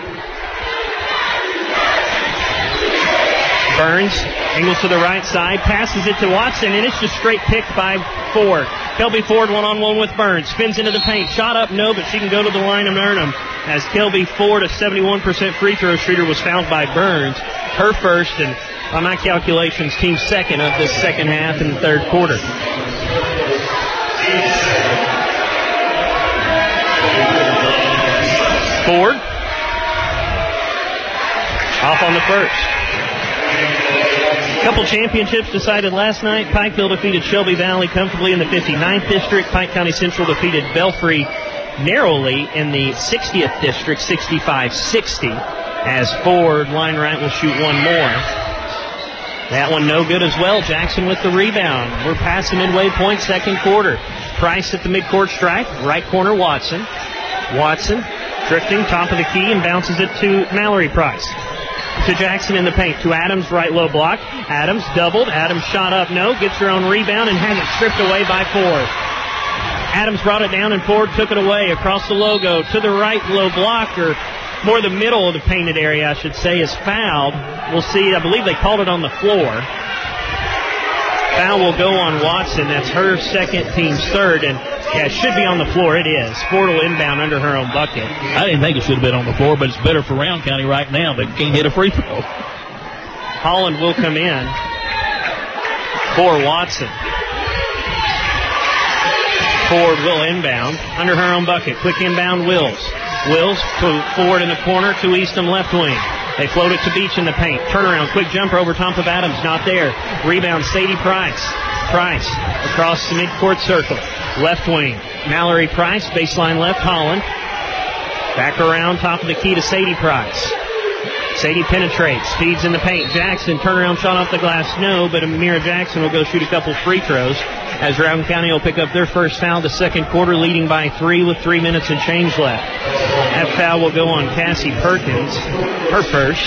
Burns angles to the right side, passes it to Watson, and it's just straight picked by Ford. Kelby Ford one-on-one with Burns, spins into the paint, shot up, no, but she can go to the line and earn them. As Kelby Ford, a seventy-one percent free throw shooter, was fouled by Burns. Her first, and by my calculations, team second of this second half and third quarter. Ford off on the first. Couple championships decided last night. Pikeville defeated Shelby Valley comfortably in the fifty-ninth District. Pike County Central defeated Belfry narrowly in the sixtieth District, sixty-five sixty, as Ford, line right, will shoot one more. That one no good as well. Jackson with the rebound. We're past the midway point, second quarter. Price at the midcourt stripe. Right corner, Watson. Watson drifting, top of the key, and bounces it to Mallory Price. To Jackson in the paint. To Adams, right low block. Adams doubled. Adams shot up, no. Gets her own rebound and has it stripped away by Ford. Adams brought it down and Ford took it away across the logo. To the right low block, or more the middle of the painted area, I should say, is fouled. We'll see. I believe they called it on the floor. Foul will go on Watson. That's her second, team's third, and yeah, it should be on the floor. It is. Ford will inbound under her own bucket. I didn't think it should have been on the floor, but it's better for Round County right now. They can't hit a free throw. Holland will come in for Watson. Ford will inbound under her own bucket. Quick inbound, Wills. Wills to Ford in the corner to Eastham left wing. They float it to Beach in the paint. Turnaround, quick jumper over top of Adams. Not there. Rebound, Sadie Price. Price across the midcourt circle. Left wing, Mallory Price. Baseline left, Holland. Back around, top of the key to Sadie Price. Sadie penetrates, feeds in the paint. Jackson, turnaround shot off the glass, no, but Amira Jackson will go shoot a couple free throws as Round County will pick up their first foul the second quarter, leading by three with three minutes and change left. That foul will go on Cassie Perkins, her first.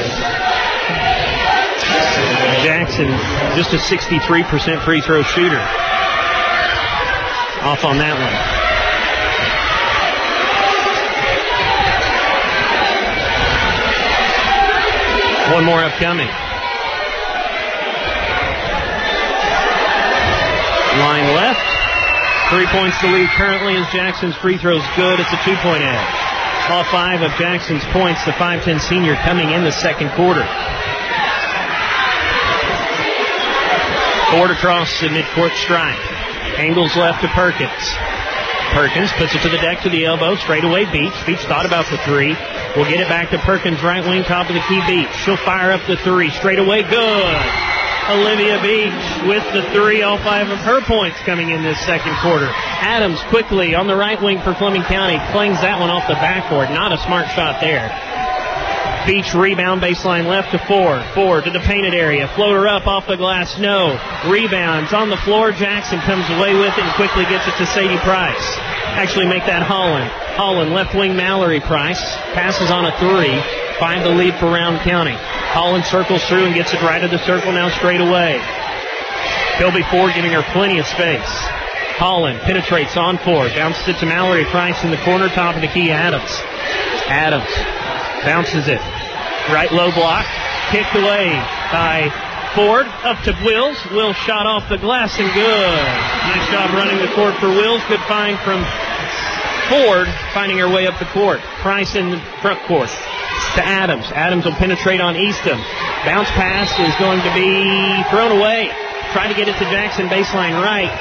Jackson, just a sixty-three percent free throw shooter. Off on that one. One more upcoming. Line left. Three points to lead currently as Jackson's free throw's good. It's a two-point edge. All five of Jackson's points, the five ten senior coming in the second quarter. Ford across the midcourt stripe. Angles left to Perkins. Perkins puts it to the deck to the elbow. Straight away Beach. Beach thought about the three. We'll get it back to Perkins, right wing, top of the key. Beach. She'll fire up the three. Straight away, good. Olivia Beach with the three. All five of her points coming in this second quarter. Adams quickly on the right wing for Fleming County. Clings that one off the backboard. Not a smart shot there. Beach rebound, baseline left to Ford. Ford to the painted area. Floater up off the glass. No. Rebounds on the floor. Jackson comes away with it and quickly gets it to Sadie Price. Actually make that Holland. Holland, left wing Mallory Price. Passes on a three. Find the lead for Round County. Holland circles through and gets it right of the circle now straight away. Philby Ford giving her plenty of space. Holland penetrates on Ford. Bounces it to Mallory Price in the corner, top of the key. Adams. Adams bounces it. Right low block. Kicked away by Ford. Up to Wills. Wills shot off the glass and good. Nice job running the court for Wills. Good find from Ford, finding her way up the court. Price in the front court to Adams. Adams will penetrate on Eastham. Bounce pass is going to be thrown away. Try to get it to Jackson, baseline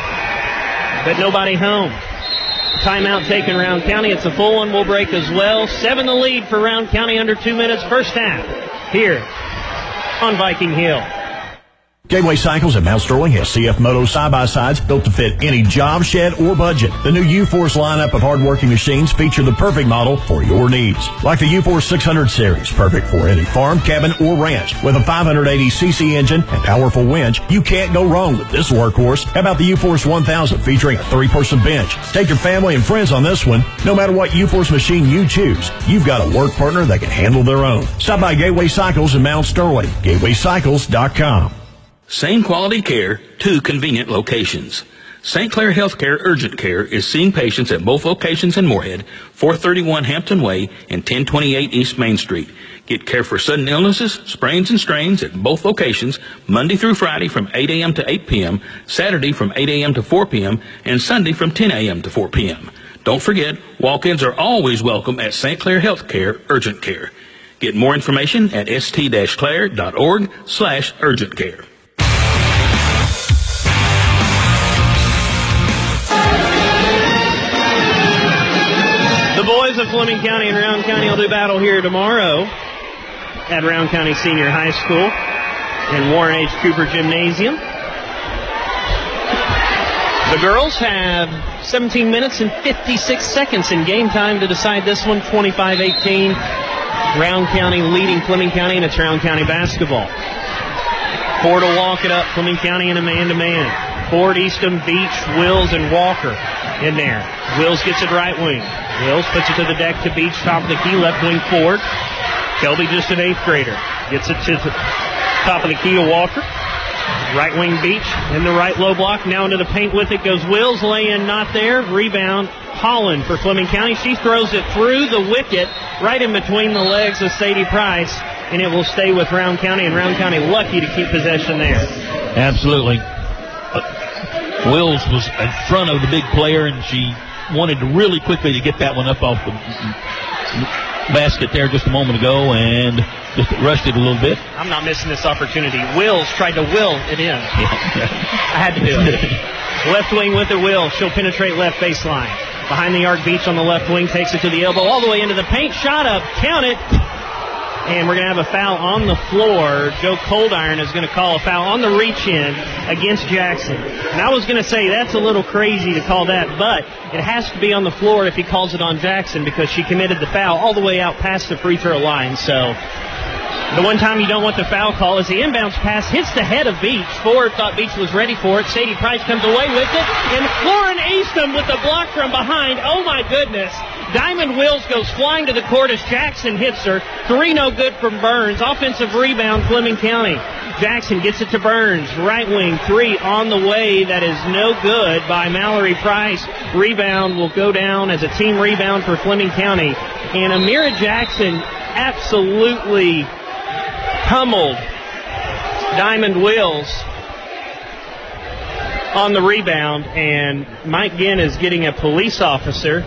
right, but nobody home. Timeout taken, Round County. It's a full one. Will break as well. Seven the lead for Round County under two minutes. First half here on Viking Hill. Gateway Cycles at Mount Sterling has C F Moto side-by-sides built to fit any job, shed, or budget. The new U-Force lineup of hard-working machines feature the perfect model for your needs. Like the U-Force six hundred series, perfect for any farm, cabin, or ranch. With a five hundred eighty c c engine and powerful winch, you can't go wrong with this workhorse. How about the U-Force one thousand featuring a three-person bench? Take your family and friends on this one. No matter what U-Force machine you choose, you've got a work partner that can handle their own. Stop by Gateway Cycles in Mount Sterling. gateway cycles dot com. Same quality care, two convenient locations. Saint Clair Healthcare Urgent Care is seeing patients at both locations in Moorhead, four thirty-one Hampton Way and ten twenty-eight East Main Street. Get care for sudden illnesses, sprains, and strains at both locations Monday through Friday from eight a.m. to eight p.m., Saturday from eight a.m. to four p.m., and Sunday from ten a.m. to four p.m. Don't forget, walk-ins are always welcome at Saint Clair Healthcare Urgent Care. Get more information at st-clair.org slash urgent care. The boys of Fleming County and Round County will do battle here tomorrow at Round County Senior High School and Warren H. Cooper Gymnasium. The girls have seventeen minutes and fifty-six seconds in game time to decide this one, twenty-five eighteen. Round County leading Fleming County, and it's Round County basketball. Ford will walk it up, Fleming County in a man-to-man. Ford, Eastham, Beach, Wills, and Walker in there. Wills gets it right wing. Wills puts it to the deck to Beach, top of the key, left wing Ford. Kelby, just an eighth grader, gets it to the top of the key to Walker. Right wing Beach in the right low block. Now into the paint with it goes Wills. Lay in, not there. Rebound Holland for Fleming County. She throws it through the wicket, right in between the legs of Sadie Price, and it will stay with Round County, and Round County lucky to keep possession there. Absolutely. Uh, Wills was in front of the big player, and she wanted to really quickly to get that one up off the basket there just a moment ago, and just rushed it a little bit. I'm not missing this opportunity. Wills tried to will it in. I had to do it. Left wing with it, Wills. She'll penetrate left baseline. Behind the arc, Beach on the left wing, takes it to the elbow, all the way into the paint. Shot up, count it. And we're going to have a foul on the floor. Joe Coldiron is going to call a foul on the reach-in against Jackson. And I was going to say that's a little crazy to call that, but it has to be on the floor if he calls it on Jackson because she committed the foul all the way out past the free throw line. So the one time you don't want the foul call is the inbounds pass hits the head of Beach. Ford thought Beach was ready for it. Sadie Price comes away with it. And Lauren Eastham with the block from behind. Oh, my goodness. Diamond Wills goes flying to the court as Jackson hits her. Three no good from Burns. Offensive rebound, Fleming County. Jackson gets it to Burns. Right wing, three on the way. That is no good by Mallory Price. Rebound will go down as a team rebound for Fleming County. And Amira Jackson absolutely pummeled Diamond Wills on the rebound, and Mike Ginn is getting a police officer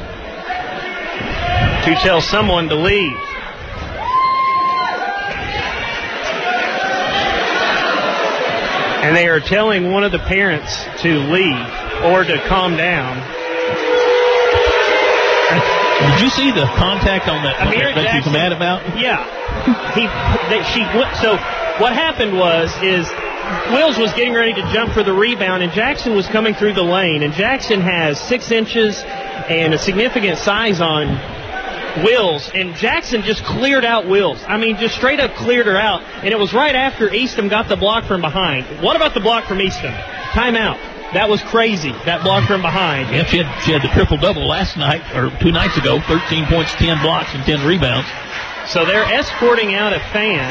to tell someone to leave. And they are telling one of the parents to leave or to calm down. Did you see the contact on that Amir that Jackson, she's mad about? Yeah. He, that she. So what happened was is Wills was getting ready to jump for the rebound, and Jackson was coming through the lane. And Jackson has six inches and a significant size on Wills, and Jackson just cleared out Wills. I mean, just straight up cleared her out, and it was right after Eastham got the block from behind. What about the block from Eastham? Timeout. That was crazy, that block from behind. Yeah, she had, she had the triple-double last night, or two nights ago, thirteen points, ten blocks, and ten rebounds. So they're escorting out a fan.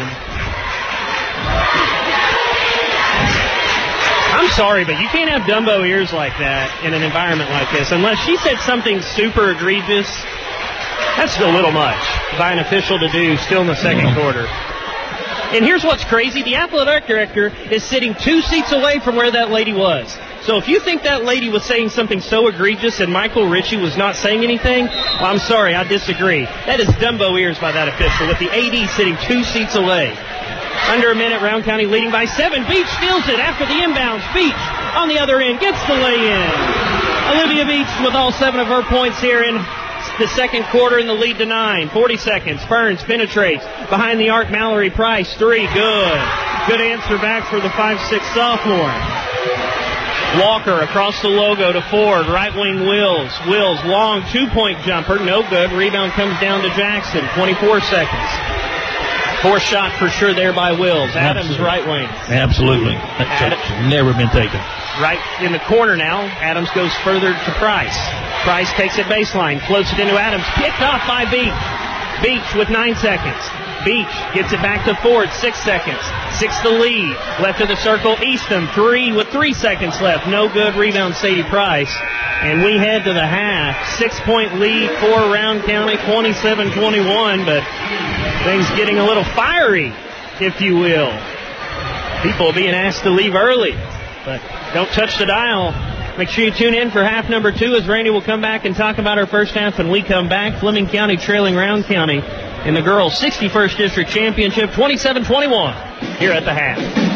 I'm sorry, but you can't have Dumbo ears like that in an environment like this, unless she said something super egregious. That's a little much by an official to do still in the second mm-hmm. quarter. And here's what's crazy. The athletic director is sitting two seats away from where that lady was. So if you think that lady was saying something so egregious and Michael Ritchie was not saying anything, well, I'm sorry, I disagree. That is Dumbo ears by that official, with the A D sitting two seats away. Under a minute, Rowan County leading by seven. Beach steals it after the inbounds. Beach on the other end gets the lay-in. Olivia Beach with all seven of her points here in the second quarter, in the lead to nine. forty seconds. Burns penetrates behind the arc. Mallory Price, three. Good. Good answer back for the five six sophomore. Walker across the logo to Ford. Right wing Wills. Wills, long two-point jumper. No good. Rebound comes down to Jackson. twenty-four seconds. Fourth shot for sure there by Wills. Adams, Absolutely. Right wing. Absolutely. That's Adam, never been taken. Right in the corner now. Adams goes further to Price. Price takes it baseline, floats it into Adams. Picked off by Beach. Beach with nine seconds. Beach gets it back to Ford, six seconds. Six the lead. Left of the circle, Eastham, three with three seconds left. No good. Rebound, Sadie Price. And we head to the half. Six-point lead for Rowan County, twenty-seven twenty-one, but things getting a little fiery, if you will. People being asked to leave early, but don't touch the dial. Make sure you tune in for half number two, as Randy will come back and talk about our first half when we come back. Fleming County trailing Rowan County in the girls' sixty-first District Championship, twenty-seven twenty-one, here at the half.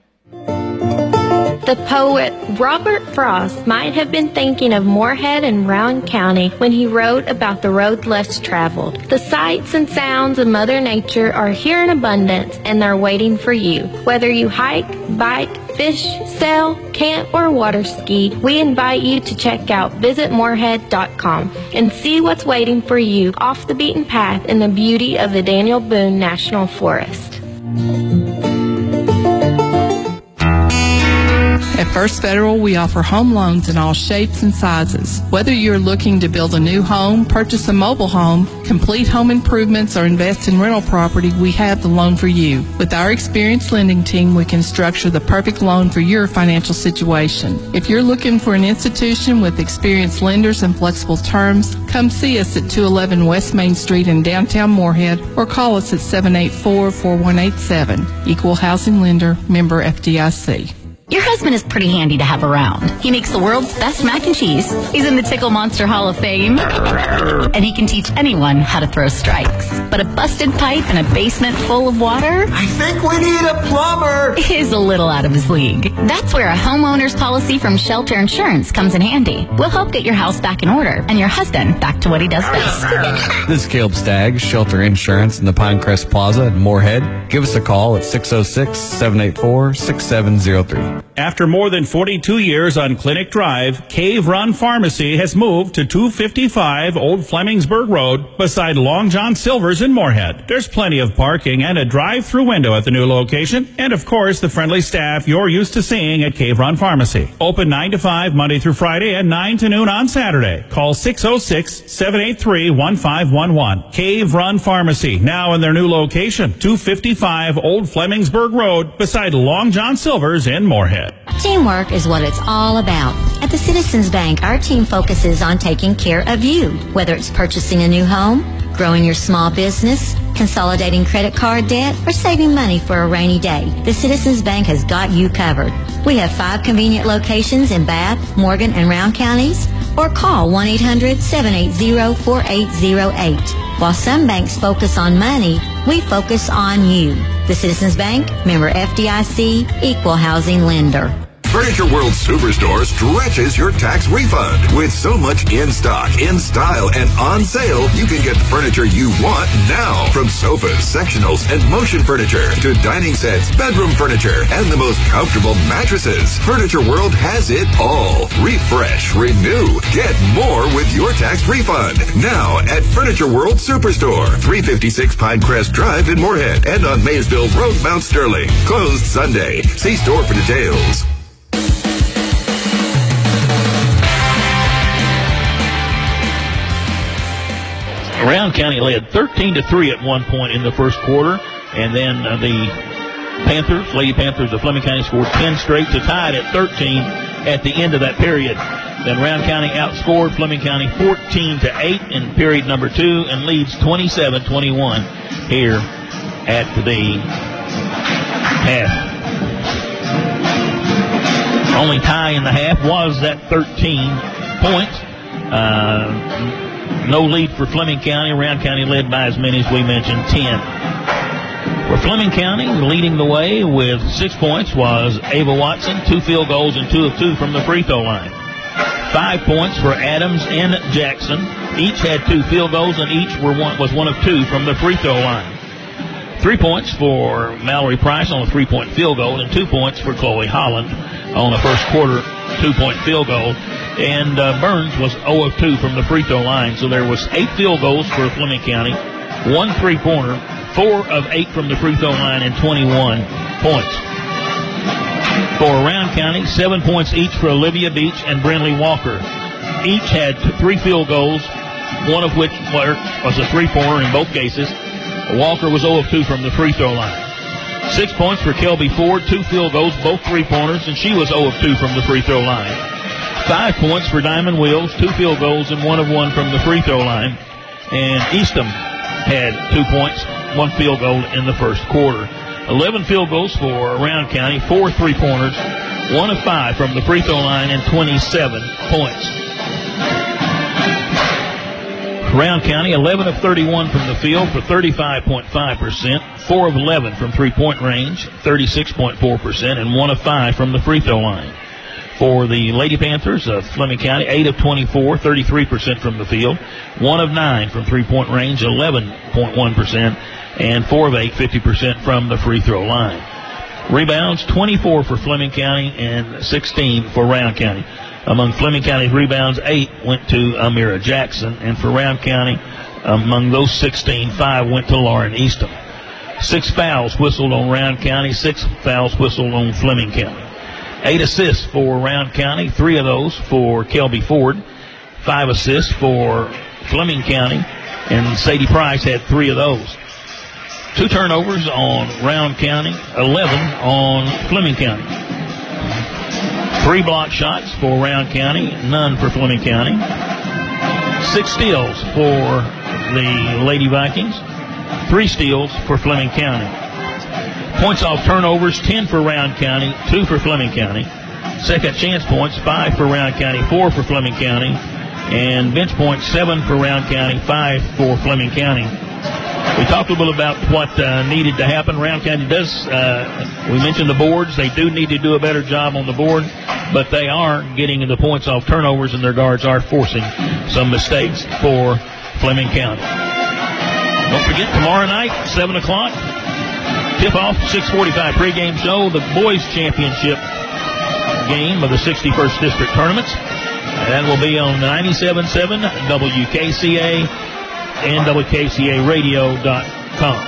The poet Robert Frost might have been thinking of Moorhead and Rowan County when he wrote about the road less traveled. The sights and sounds of Mother Nature are here in abundance, and they're waiting for you. Whether you hike, bike, fish, sail, camp, or water ski, we invite you to check out visit moorhead dot com and see what's waiting for you off the beaten path in the beauty of the Daniel Boone National Forest. At First Federal, we offer home loans in all shapes and sizes. Whether you're looking to build a new home, purchase a mobile home, complete home improvements, or invest in rental property, we have the loan for you. With our experienced lending team, we can structure the perfect loan for your financial situation. If you're looking for an institution with experienced lenders and flexible terms, come see us at two eleven West Main Street in downtown Moorhead, or call us at seven eight four, four one eight seven. Equal Housing Lender, member F D I C. Your husband is pretty handy to have around. He makes the world's best mac and cheese. He's in the Tickle Monster Hall of Fame. And he can teach anyone how to throw strikes. But a busted pipe in a basement full of water? I think we need a plumber! Is a little out of his league. That's where a homeowner's policy from Shelter Insurance comes in handy. We'll help get your house back in order and your husband back to what he does best. This is Caleb Stagg, Shelter Insurance in the Pinecrest Plaza in Moorhead. Give us a call at six oh six, seven eight four, six seven oh three. After more than forty-two years on Clinic Drive, Cave Run Pharmacy has moved to two fifty-five Old Flemingsburg Road beside Long John Silver's in Moorhead. There's plenty of parking and a drive-through window at the new location, and of course the friendly staff you're used to seeing at Cave Run Pharmacy. Open nine to five Monday through Friday and nine to noon on Saturday. Call six oh six, seven eight three, one five one one. Cave Run Pharmacy, now in their new location, two fifty-five Old Flemingsburg Road beside Long John Silver's in Moorhead. Teamwork is what it's all about. At the Citizens Bank, our team focuses on taking care of you, whether it's purchasing a new home, Growing your small business, consolidating credit card debt, or saving money for a rainy day, the Citizens Bank has got you covered. We have five convenient locations in Bath, Morgan, and Round counties, or call one eight hundred, seven eight zero, four eight zero eight. While some banks focus on money, we focus on you. The Citizens Bank, member F D I C, equal housing lender. Furniture World Superstore stretches your tax refund. With so much in stock, in style, and on sale, you can get the furniture you want now. From sofas, sectionals, and motion furniture to dining sets, bedroom furniture, and the most comfortable mattresses. Furniture World has it all. Refresh, renew, get more with your tax refund. Now at Furniture World Superstore, three fifty-six Pinecrest Drive in Moorhead and on Maysville Road, Mount Sterling. Closed Sunday. See store for details. Round County led thirteen to three at one point in the first quarter, and then uh, the Panthers, Lady Panthers of Fleming County, scored ten straight to tie it at thirteen at the end of that period. Then Round County outscored Fleming County fourteen to eight in period number two and leads twenty-seven twenty-one here at the half. Only tie in the half was that thirteen points. Uh, No lead for Fleming County. Round County led by as many as we mentioned, ten. For Fleming County, leading the way with six points was Ava Watson, two field goals and two of two from the free throw line. Five points for Adams and Jackson. Each had two field goals and each were one, was one of two from the free throw line. Three points for Mallory Price on a three-point field goal and two points for Chloe Holland on a first quarter two-point field goal. And uh, Burns was zero of two from the free throw line. So there was eight field goals for Fleming County, one three-pointer, four of eight from the free throw line, and twenty-one points. For Round County, seven points each for Olivia Beach and Brinley Walker. Each had three field goals, one of which was a three-pointer in both cases. Walker was zero of two from the free throw line. Six points for Kelby Ford, two field goals, both three-pointers, and she was zero of two from the free throw line. Five points for Diamond Wills, two field goals, and one of one from the free throw line. And Eastham had two points, one field goal in the first quarter. Eleven field goals for Round County, four three-pointers, one of five from the free throw line, and twenty-seven points. Round County, eleven of thirty-one from the field for thirty-five point five percent, four of eleven from three-point range, thirty-six point four percent, and one of five from the free throw line. For the Lady Panthers of Fleming County, eight of twenty-four, thirty-three percent from the field, one of nine from three-point range, eleven point one percent, and four of eight, fifty percent from the free throw line. Rebounds, twenty-four for Fleming County and sixteen for Round County. Among Fleming County's rebounds, eight went to Amira Jackson, and for Round County, among those sixteen, five went to Lauren Eastham. Six fouls whistled on Round County, six fouls whistled on Fleming County. Eight assists for Round County, three of those for Kelby Ford, five assists for Fleming County, and Sadie Price had three of those. Two turnovers on Round County, eleven on Fleming County. Three block shots for Round County, none for Fleming County. Six steals for the Lady Vikings, three steals for Fleming County. Points off turnovers, ten for Round County, two for Fleming County. Second chance points, five for Round County, four for Fleming County. And bench points, seven for Round County, five for Fleming County. We talked a little about what uh, needed to happen. Round County does, uh, we mentioned the boards. They do need to do a better job on the board, but they are getting the points off turnovers, and their guards are forcing some mistakes for Fleming County. Don't forget, tomorrow night, seven o'clock, tip-off, six forty-five pregame show, the boys' championship game of the sixty-first District Tournaments. That will be on ninety-seven point seven W K C A and W K C A radio dot com.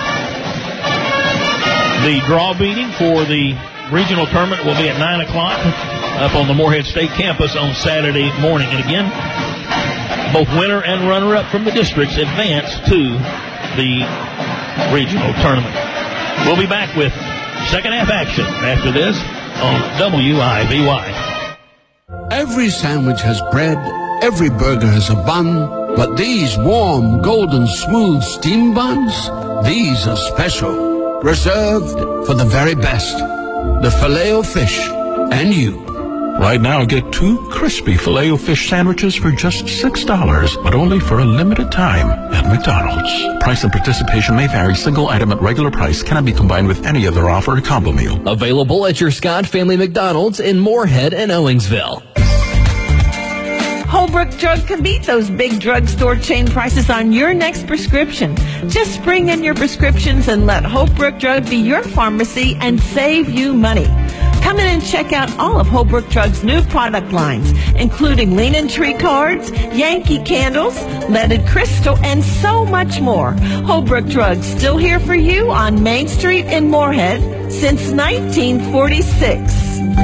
The draw meeting for the regional tournament will be at nine o'clock up on the Moorhead State campus on Saturday morning. And again, both winner and runner-up from the districts advance to the regional tournament. We'll be back with second half action after this on W I V Y. Every sandwich has bread, every burger has a bun, But these warm, golden, smooth steam buns, these are special, reserved for the very best. The Filet-O-Fish and you. Right now, get two crispy Filet-O-Fish sandwiches for just six dollars, but only for a limited time at McDonald's. Price and participation may vary. Single item at regular price cannot be combined with any other offer or combo meal. Available at your Scott Family McDonald's in Moorhead and Owensville. Holbrook Drug can beat those big drugstore chain prices on your next prescription. Just bring in your prescriptions and let Holbrook Drug be your pharmacy and save you money. Come in and check out all of Holbrook Drug's new product lines, including Lean and Tree cards, Yankee candles, leaded crystal, and so much more. Holbrook Drug still here for you on Main Street in Moorhead since nineteen forty-six.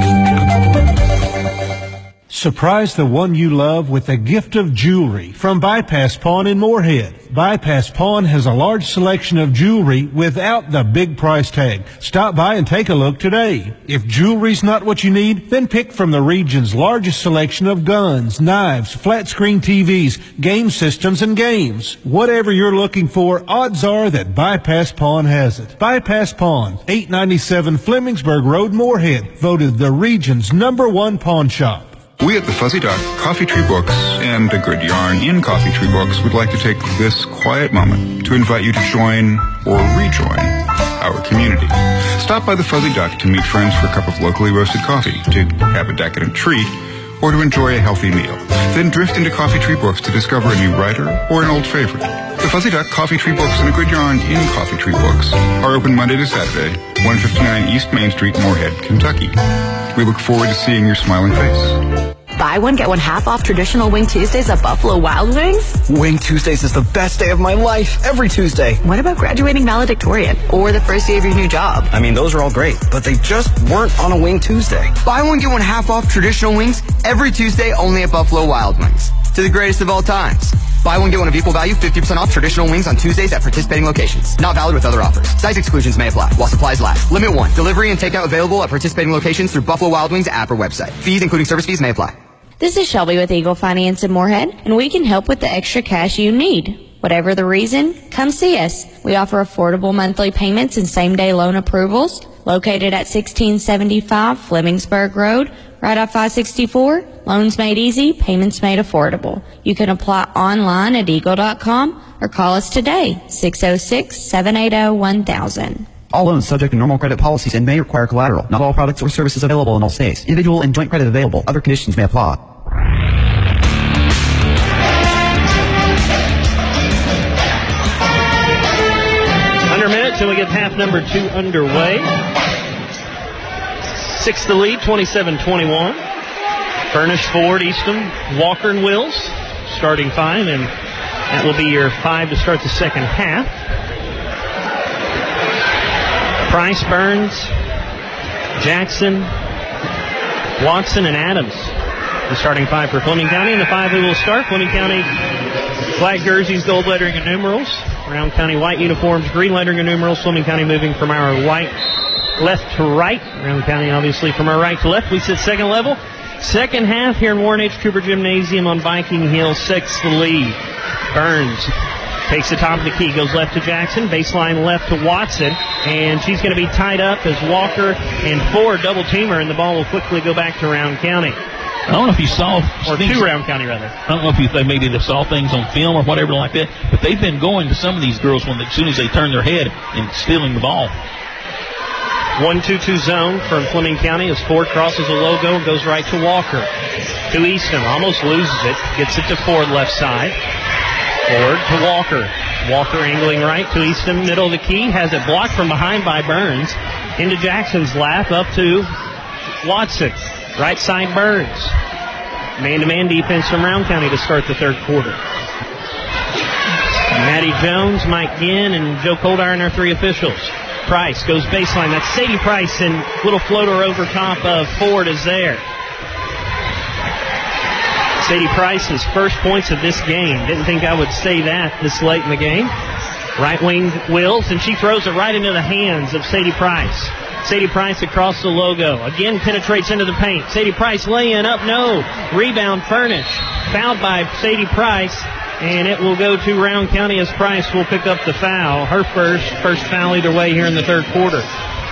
Surprise the one you love with a gift of jewelry from Bypass Pawn in Moorhead. Bypass Pawn has a large selection of jewelry without the big price tag. Stop by and take a look today. If jewelry's not what you need, then pick from the region's largest selection of guns, knives, flat screen T Vs, game systems, and games. Whatever you're looking for, odds are that Bypass Pawn has it. Bypass Pawn, eight ninety-seven Flemingsburg Road, Moorhead, voted the region's number one pawn shop. We at the Fuzzy Duck, Coffee Tree Books, and A Good Yarn in Coffee Tree Books would like to take this quiet moment to invite you to join or rejoin our community. Stop by the Fuzzy Duck to meet friends for a cup of locally roasted coffee, to have a decadent treat, or to enjoy a healthy meal. Then drift into Coffee Tree Books to discover a new writer or an old favorite. The Fuzzy Duck, Coffee Tree Books, and A Good Yarn in Coffee Tree Books are open Monday to Saturday, one fifty-nine East Main Street, Moorhead, Kentucky. We look forward to seeing your smiling face. Buy one, get one half off traditional Wing Tuesdays at Buffalo Wild Wings? Wing Tuesdays is the best day of my life, every Tuesday. What about graduating valedictorian or the first day of your new job? I mean, those are all great, but they just weren't on a Wing Tuesday. Buy one, get one half off traditional wings every Tuesday only at Buffalo Wild Wings. To the greatest of all times. Buy one, get one of equal value, fifty percent off traditional wings on Tuesdays at participating locations. Not valid with other offers. Size exclusions may apply while supplies last. Limit one. Delivery and takeout available at participating locations through Buffalo Wild Wings app or website. Fees, including service fees, may apply. This is Shelby with Eagle Finance in Moorhead, and we can help with the extra cash you need. Whatever the reason, come see us. We offer affordable monthly payments and same-day loan approvals. Located at sixteen seventy-five Flemingsburg Road, right off five sixty-four. Loans made easy, payments made affordable. You can apply online at eagle dot com or call us today, six oh six, seven eight oh, one thousand. All loans subject to normal credit policies and may require collateral. Not all products or services available in all states. Individual and joint credit available. Other conditions may apply. Under a minute till we get half number two underway. Six the lead, twenty-seven twenty-one. Furnish, Ford, Eastham, Walker, and Wills starting five, and that will be your five to start the second half. Price, Burns, Jackson, Watson, and Adams. The starting five for Fleming County, and the five who will start. Fleming County black jerseys, gold lettering and numerals. Round County white uniforms, green lettering and numerals. Fleming County moving from our white left to right. Round County obviously from our right to left. We sit second level. Second half here in Warren H. Cooper Gymnasium on Viking Hill. Six the lead. Burns takes the top of the key, goes left to Jackson, baseline left to Watson, and she's going to be tied up as Walker and Ford double team her, and the ball will quickly go back to Round County. I don't know if you saw... Or things, to Round County, rather. I don't know if you they maybe they saw things on film or whatever like that, but they've been going to some of these girls when they, as soon as they turn their head and stealing the ball. one two two zone from Fleming County as Ford crosses a logo and goes right to Walker. To Eastham, almost loses it, gets it to Ford left side. Ford to Walker. Walker angling right to Eastham, middle of the key, has it blocked from behind by Burns. Into Jackson's lap, up to Watson. Right side Burns. Man-to-man defense from Round County to start the third quarter. Maddie Jones, Mike Ginn, and Joe Coldiron are three officials. Price goes baseline. That's Sadie Price, and little floater over top of Ford is there. Sadie Price's first points of this game. Didn't think I would say that this late in the game. Right wing Wills, and she throws it right into the hands of Sadie Price. Sadie Price across the logo. Again penetrates into the paint. Sadie Price laying up, no. Rebound Furnish. Fouled by Sadie Price. and it will go to Round County as Price will pick up the foul. Her first, first foul either way here in the third quarter.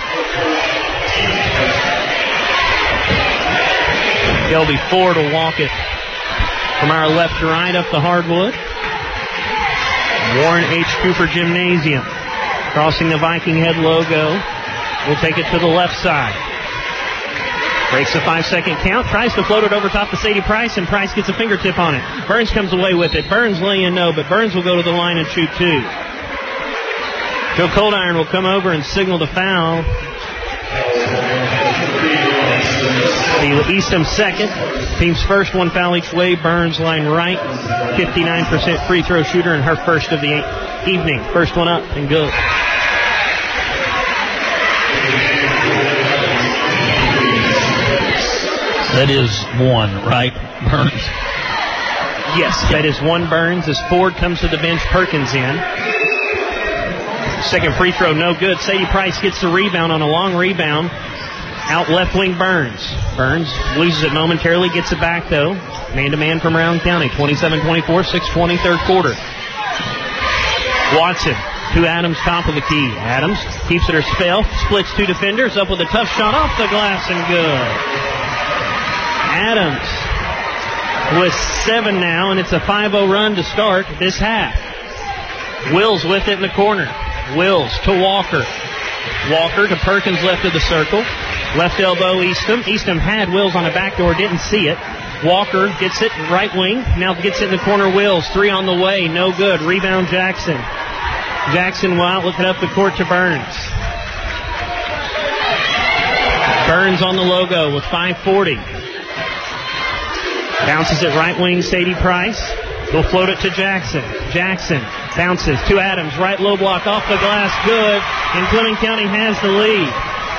Shelby Ford will walk it from our left to right up the hardwood. Warren H. Cooper Gymnasium. Crossing the Viking Head logo. We'll take it to the left side. Breaks a five-second count. Tries to float it over top to Sadie Price, and Price gets a fingertip on it. Burns comes away with it. Burns laying no, but Burns will go to the line and shoot two. Joe Coldiron will come over and signal the foul. The Eastham second. Team's first, one foul each way. Burns line right. fifty-nine percent free throw shooter, and her first of the evening. First one up and good. That is one, right, Burns? Yes, that is one Burns as Ford comes to the bench. Perkins in. Second free throw, no good. Sadie Price gets the rebound on a long rebound. Out left wing Burns. Burns loses it momentarily, gets it back though. Man-to-man from Round County. twenty-seven twenty-four, six twenty, third quarter. Watson to Adams, top of the key. Adams keeps it herself, splits two defenders, up with a tough shot off the glass and good. Adams with seven now, and it's a five oh run to start this half. Wills with it in the corner. Wills to Walker. Walker to Perkins left of the circle. Left elbow Eastham. Eastham had Wills on a backdoor, didn't see it. Walker gets it right wing. Now gets it in the corner. Wills, three on the way, no good. Rebound Jackson. Jackson will out, looking up the court to Burns. Burns on the logo with five forty. Bounces it right wing, Sadie Price. They'll float it to Jackson. Jackson bounces to Adams. Right low block off the glass. Good. And Fleming County has the lead.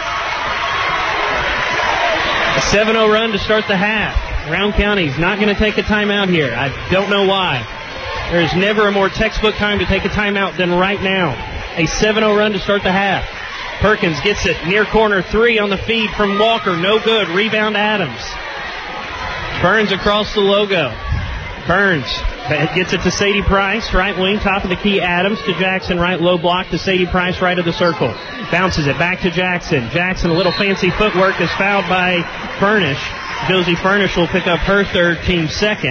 A seven oh run to start the half. Round County's not going to take a timeout here. I don't know why. There's never a more textbook time to take a timeout than right now. A seven oh run to start the half. Perkins gets it near corner three on the feed from Walker. No good. Rebound Adams. Burns across the logo. Burns gets it to Sadie Price, right wing, top of the key. Adams to Jackson, right low block to Sadie Price, right of the circle. Bounces it back to Jackson. Jackson, a little fancy footwork, is fouled by Furnish. Josie Furnish will pick up her third, team second.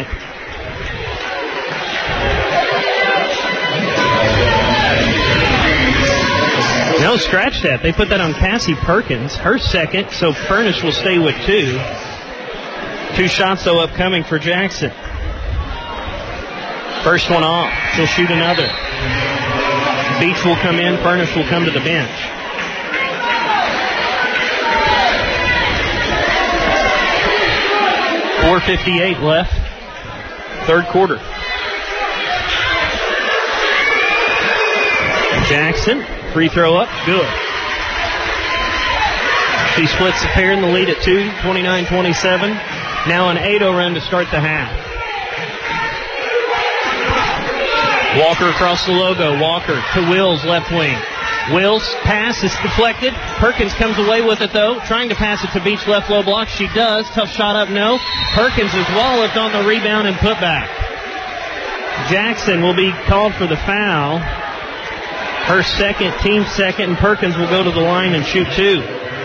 No, scratch that. They put that on Cassie Perkins, her second, so Furnish will stay with two. Two shots, though, upcoming for Jackson. First one off. She'll shoot another. Beach will come in. Furnish will come to the bench. four fifty-eight left. Third quarter. Jackson. Free throw up. Good. She splits the pair in the lead at two. twenty-nine twenty-seven. Now an eight oh run to start the half. Walker across the logo. Walker to Wills, left wing. Wills pass is deflected. Perkins comes away with it though, trying to pass it to Beach, left low block. She does. Tough shot up, no. Perkins is walloped on the rebound and put back. Jackson will be called for the foul. Her second, team second, and Perkins will go to the line and shoot two.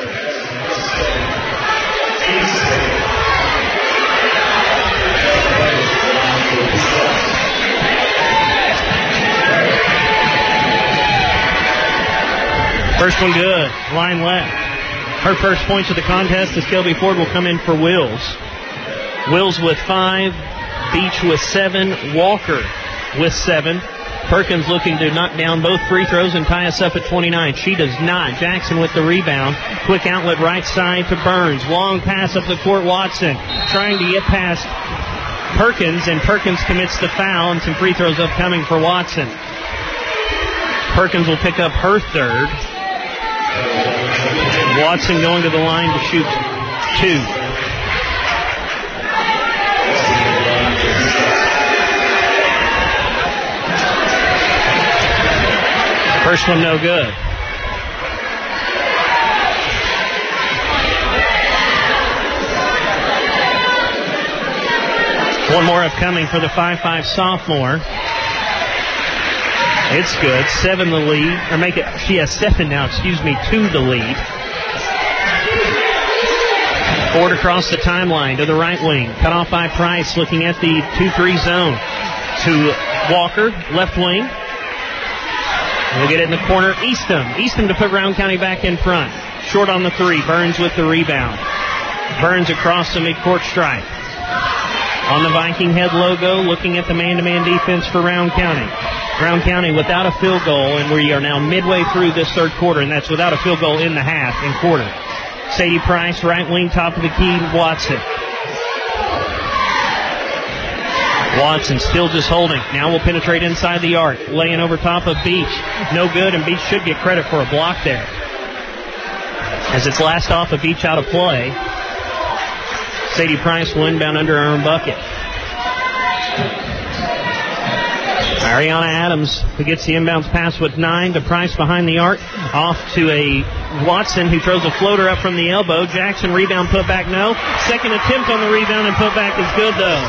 First one good. Line left. Her first points of the contest as Shelby Ford will come in for Wills. Wills with five. Beach with seven. Walker with seven. Perkins looking to knock down both free throws and tie us up at twenty-nine. She does not. Jackson with the rebound. Quick outlet right side to Burns. Long pass up the court. Watson trying to get past Perkins, and Perkins commits the foul, and some free throws upcoming for Watson. Perkins will pick up her third. Watson going to the line to shoot two. First one no good. One more upcoming for the five five sophomore. It's good. Seven the lead. Or make it, she has seven now, excuse me, two the lead. Ford across the timeline to the right wing. Cut off by Price, looking at the two three zone. To Walker, left wing. We'll get it in the corner. Eastham. Eastham to put Round County back in front. Short on the three. Burns with the rebound. Burns across the midcourt stripe. On the Viking head logo, looking at the man-to-man defense for Round County. Round County without a field goal, and we are now midway through this third quarter, and that's without a field goal in the half and quarter. Sadie Price, right wing, top of the key, Watson. Watson still just holding. Now will penetrate inside the arc. Laying over top of Beach. No good, and Beach should get credit for a block there. As it's last off of Beach out of play. Sadie Price will inbound under her own bucket. Ariana Adams, who gets the inbounds pass with nine to Price behind the arc. Off to a Watson, who throws a floater up from the elbow. Jackson, rebound, put back, no. Second attempt on the rebound, and put back is good, though.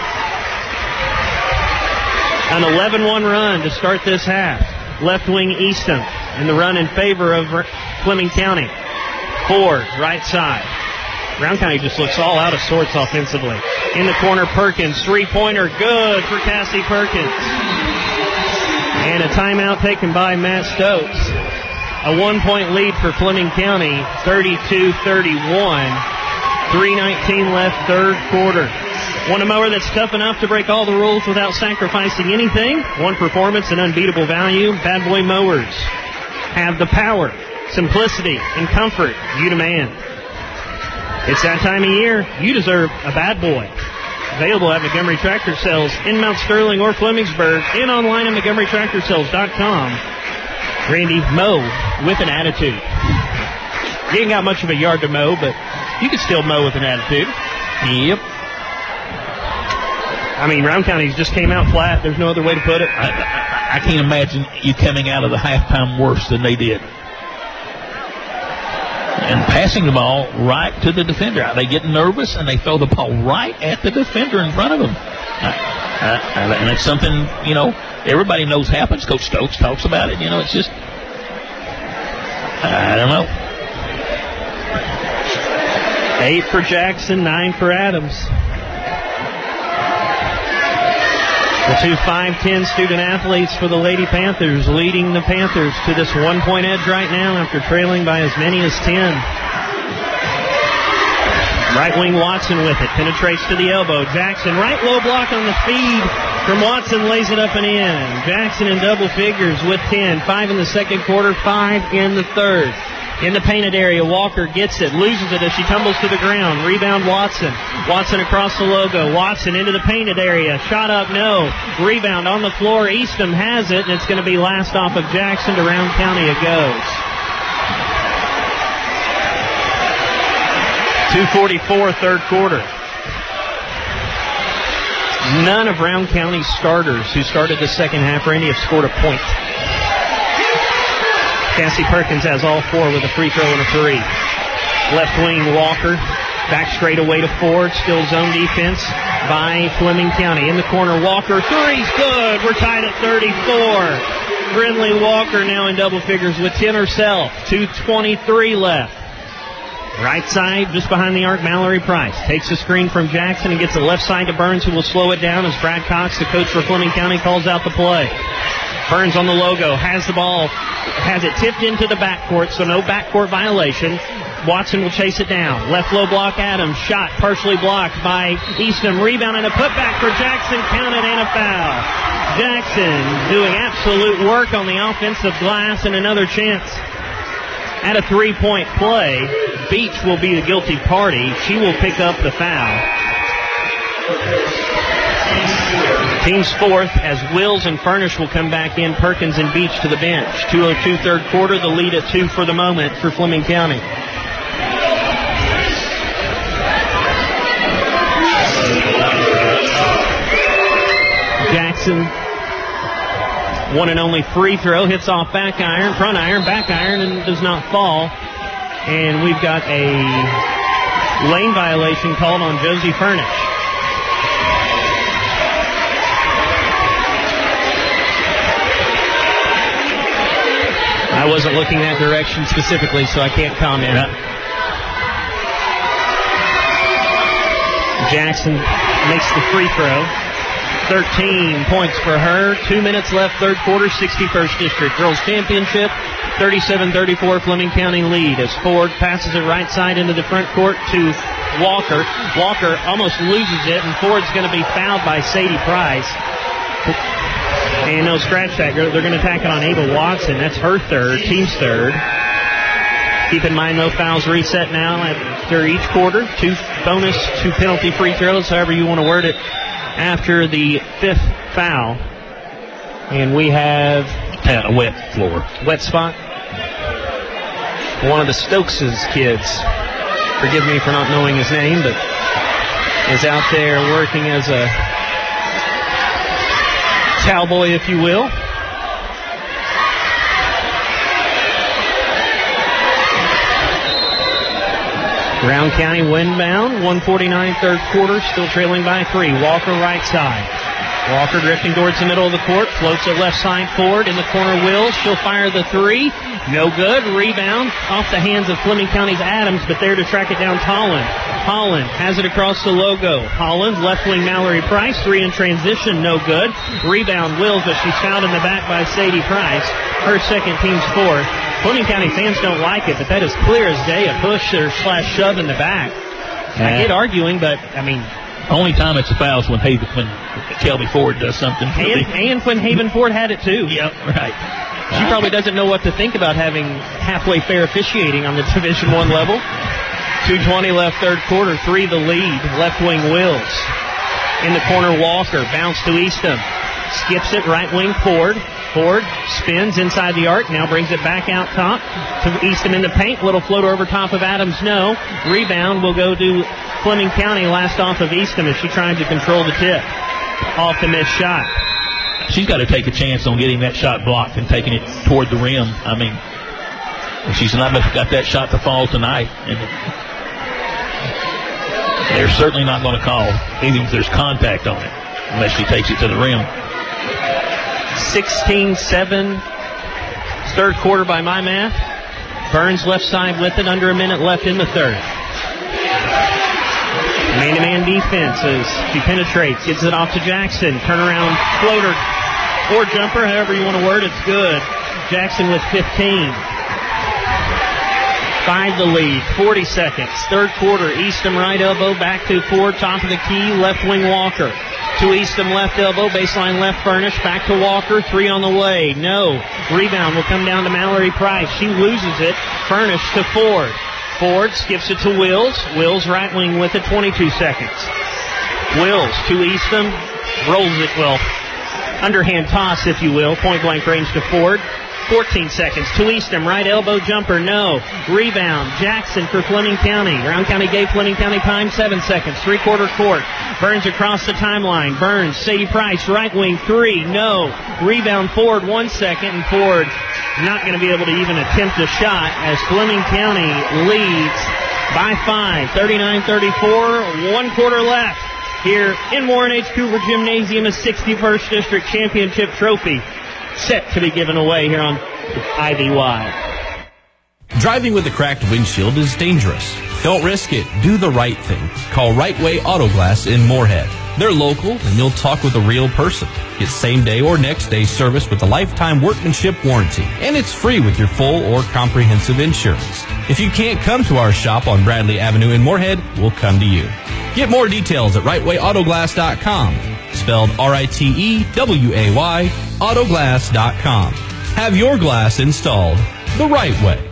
An eleven one run to start this half. Left wing Eastham, and the run in favor of Fleming County. Ford, right side. Round County just looks all out of sorts offensively. In the corner, Perkins, three-pointer, good for Cassie Perkins. And a timeout taken by Matt Stokes. A one-point lead for Fleming County, thirty-two thirty-one. three nineteen left, third quarter. Want a mower that's tough enough to break all the rules without sacrificing anything? One performance and unbeatable value. Bad Boy Mowers have the power, simplicity, and comfort you demand. It's that time of year. You deserve a Bad Boy. Available at Montgomery Tractor Sales in Mount Sterling or Flemingsburg, and online at Montgomery Tractor Sales dot com. Randy, mow with an attitude. You ain't got much of a yard to mow, but you can still mow with an attitude. Yep. I mean, Round County just came out flat. There's no other way to put it. I, I, I can't imagine you coming out of the halftime worse than they did. And passing the ball right to the defender. They get nervous, and they throw the ball right at the defender in front of them. I, I, I, and it's something, you know, everybody knows happens. Coach Stokes talks about it. You know, it's just, I don't know. Eight for Jackson, nine for Adams. The two five ten student athletes for the Lady Panthers leading the Panthers to this one-point edge right now after trailing by as many as ten. Right wing Watson with it. Penetrates to the elbow. Jackson, right low block on the feed from Watson, lays it up and in. Jackson in double figures with ten. Five in the second quarter, five in the third. In the painted area, Walker gets it, loses it as she tumbles to the ground. Rebound Watson. Watson across the logo. Watson into the painted area. Shot up, no. Rebound on the floor. Eastham has it, and it's going to be last off of Jackson to Round County it goes. two forty-four, third quarter. None of Round County's starters who started the second half, Randy, have scored a point. Cassie Perkins has all four with a free throw and a three. Left wing Walker. Back straight away to Ford. Still zone defense by Fleming County. In the corner, Walker. Three's good. We're tied at thirty-four. Brindley Walker now in double figures with ten herself. two twenty-three left. Right side, just behind the arc, Mallory Price. Takes a screen from Jackson and gets the left side to Burns, who will slow it down as Brad Cox, the coach for Fleming County, calls out the play. Burns on the logo, has the ball, has it tipped into the backcourt, so no backcourt violation. Watson will chase it down. Left low block, Adams. Shot partially blocked by Eastham. Rebound and a putback for Jackson. Counted and a foul. Jackson doing absolute work on the offensive glass, and another chance at a three-point play. Beach will be the guilty party. She will pick up the foul. Team's fourth as Wills and Furnish will come back in. Perkins and Beach to the bench. two oh two third quarter. The lead at two for the moment for Fleming County. Jackson, one and only free throw, hits off back iron, front iron, back iron, and does not fall. And we've got a lane violation called on Josie Furnish. I wasn't looking that direction specifically, so I can't comment. Yeah. Jackson makes the free throw. thirteen points for her. Two minutes left, third quarter, sixty-first District Girls Championship. thirty-seven thirty-four Fleming County lead as Ford passes it right side into the front court to Walker. Walker almost loses it, and Ford's going to be fouled by Sadie Price. And no scratch that. They're going to tack it on Ava Watson. That's her third, team's third. Keep in mind, no fouls reset now after each quarter. Two bonus, two penalty free throws, however you want to word it, after the fifth foul. And we have a wet floor. Wet spot. One of the Stokes' kids, forgive me for not knowing his name, but is out there working as a towel boy, if you will. Brown County windbound, one forty-nine third quarter, still trailing by three. Walker right side. Walker drifting towards the middle of the court, floats it left side forward, in the corner Wills. She'll fire the three. No good. Rebound off the hands of Fleming County's Adams, but there to track it down Holland. Holland has it across the logo. Holland, left wing Mallory Price, three in transition, no good. Rebound Wills, but she's fouled in the back by Sadie Price. Her second, team's fourth. Fleming County fans don't like it, but that is clear as day, a push or slash shove in the back. Yeah. I get arguing, but, I mean... Only time it's a foul is when Haven, when Kelby Ford does something. And, and when Haven Ford had it, too. Yep, right. She probably doesn't know what to think about having halfway fair officiating on the Division One level. two twenty left, third quarter, three the lead. Left wing Wills. In the corner, Walker. Bounce to Eastham. Skips it, right wing Ford. Ford spins inside the arc, now brings it back out top to Eastham in the paint. Little floater over top of Adams, no. Rebound will go to Fleming County, last off of Eastham as she tried to control the tip. Off the missed shot. She's got to take a chance on getting that shot blocked and taking it toward the rim. I mean, she's not got that shot to fall tonight. And they're certainly not going to call anything if there's contact on it unless she takes it to the rim. sixteen seven, third quarter by my math. Burns left side with it, under a minute left in the third. Man-to-man defense as she penetrates, gets it off to Jackson. Turnaround floater or jumper, however you want to word it, it's good. Jackson with fifteen. Five the lead, forty seconds. Third quarter, Eastham right elbow, back to Ford, top of the key, left wing Walker. To Eastham left elbow, baseline left Furnish, back to Walker, three on the way, no. Rebound will come down to Mallory Price. She loses it. Furnish to Ford. Ford skips it to Wills. Wills right wing with it, twenty-two seconds. Wills to Eastham, rolls it, well, underhand toss, if you will, point blank range to Ford. fourteen seconds to Eastham, right elbow jumper, no. Rebound, Jackson for Fleming County. Brown County gave Fleming County time, seven seconds. Three-quarter court. Burns across the timeline. Burns, Sadie Price, right wing, three, no. Rebound, Ford, one second, and Ford not going to be able to even attempt a shot as Fleming County leads by five, thirty-nine thirty-four, one quarter left. Here in Warren H. Cooper Gymnasium, a sixty-first District Championship trophy set to be given away here on I V Y. Driving with a cracked windshield is dangerous. Don't risk it. Do the right thing. Call Right Way Auto Glass in Moorhead. They're local, and you'll talk with a real person. Get same-day or next-day service with a lifetime workmanship warranty. And it's free with your full or comprehensive insurance. If you can't come to our shop on Bradley Avenue in Moorhead, we'll come to you. Get more details at right way auto glass dot com. Spelled R I T E W A Y, autoglass dot com. Have your glass installed the right way.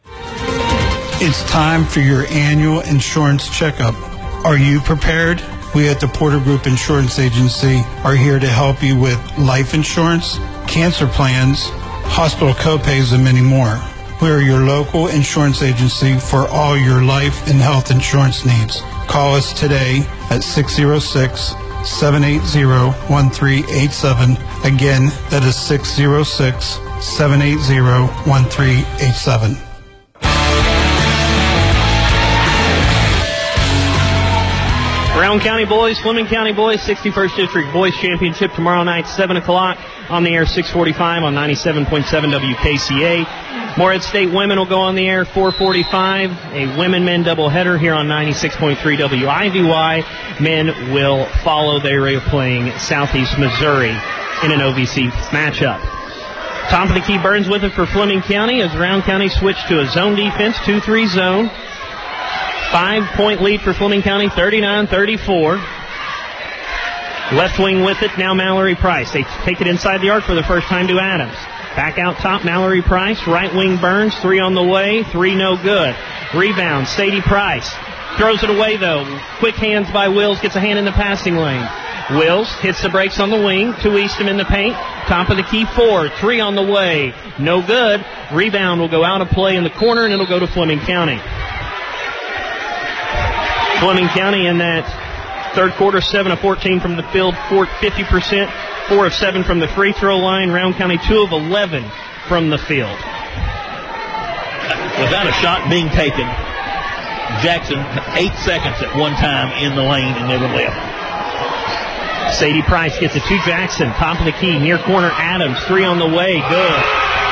It's time for your annual insurance checkup. Are you prepared? We at the Porter Group Insurance Agency are here to help you with life insurance, cancer plans, hospital copays, and many more. We are your local insurance agency for all your life and health insurance needs. Call us today at six oh six, seven eight zero, one three eight seven. Again, that is six oh six, seven eight zero, one three eight seven. Brown County Boys, Fleming County Boys, sixty-first District Boys Championship tomorrow night, seven o'clock. On the air, six forty-five on ninety-seven point seven W K C A. Morehead State Women will go on the air, four forty-five. A women-men doubleheader here on ninety-six point three W I V Y. Men will follow. They are playing Southeast Missouri in an O V C matchup. Top of the key, Burns with it for Fleming County as Brown County switched to a zone defense, two three zone. Five-point lead for Fleming County, thirty-nine thirty-four. Left wing with it, now Mallory Price. They take it inside the arc for the first time to Adams. Back out top, Mallory Price. Right wing Burns, three on the way, three no good. Rebound, Sadie Price. Throws it away, though. Quick hands by Wills, gets a hand in the passing lane. Wills hits the brakes on the wing, to Eastham in the paint. Top of the key, four, three on the way. No good. Rebound will go out of play in the corner, and it'll go to Fleming County. Fleming County in that third quarter, seven of fourteen from the field, fifty percent, four of seven from the free throw line. Round County, two of eleven from the field. Without a shot being taken, Jackson, eight seconds at one time in the lane and never left. Sadie Price gets it to Jackson. Top of the key, near corner, Adams. Three on the way, good.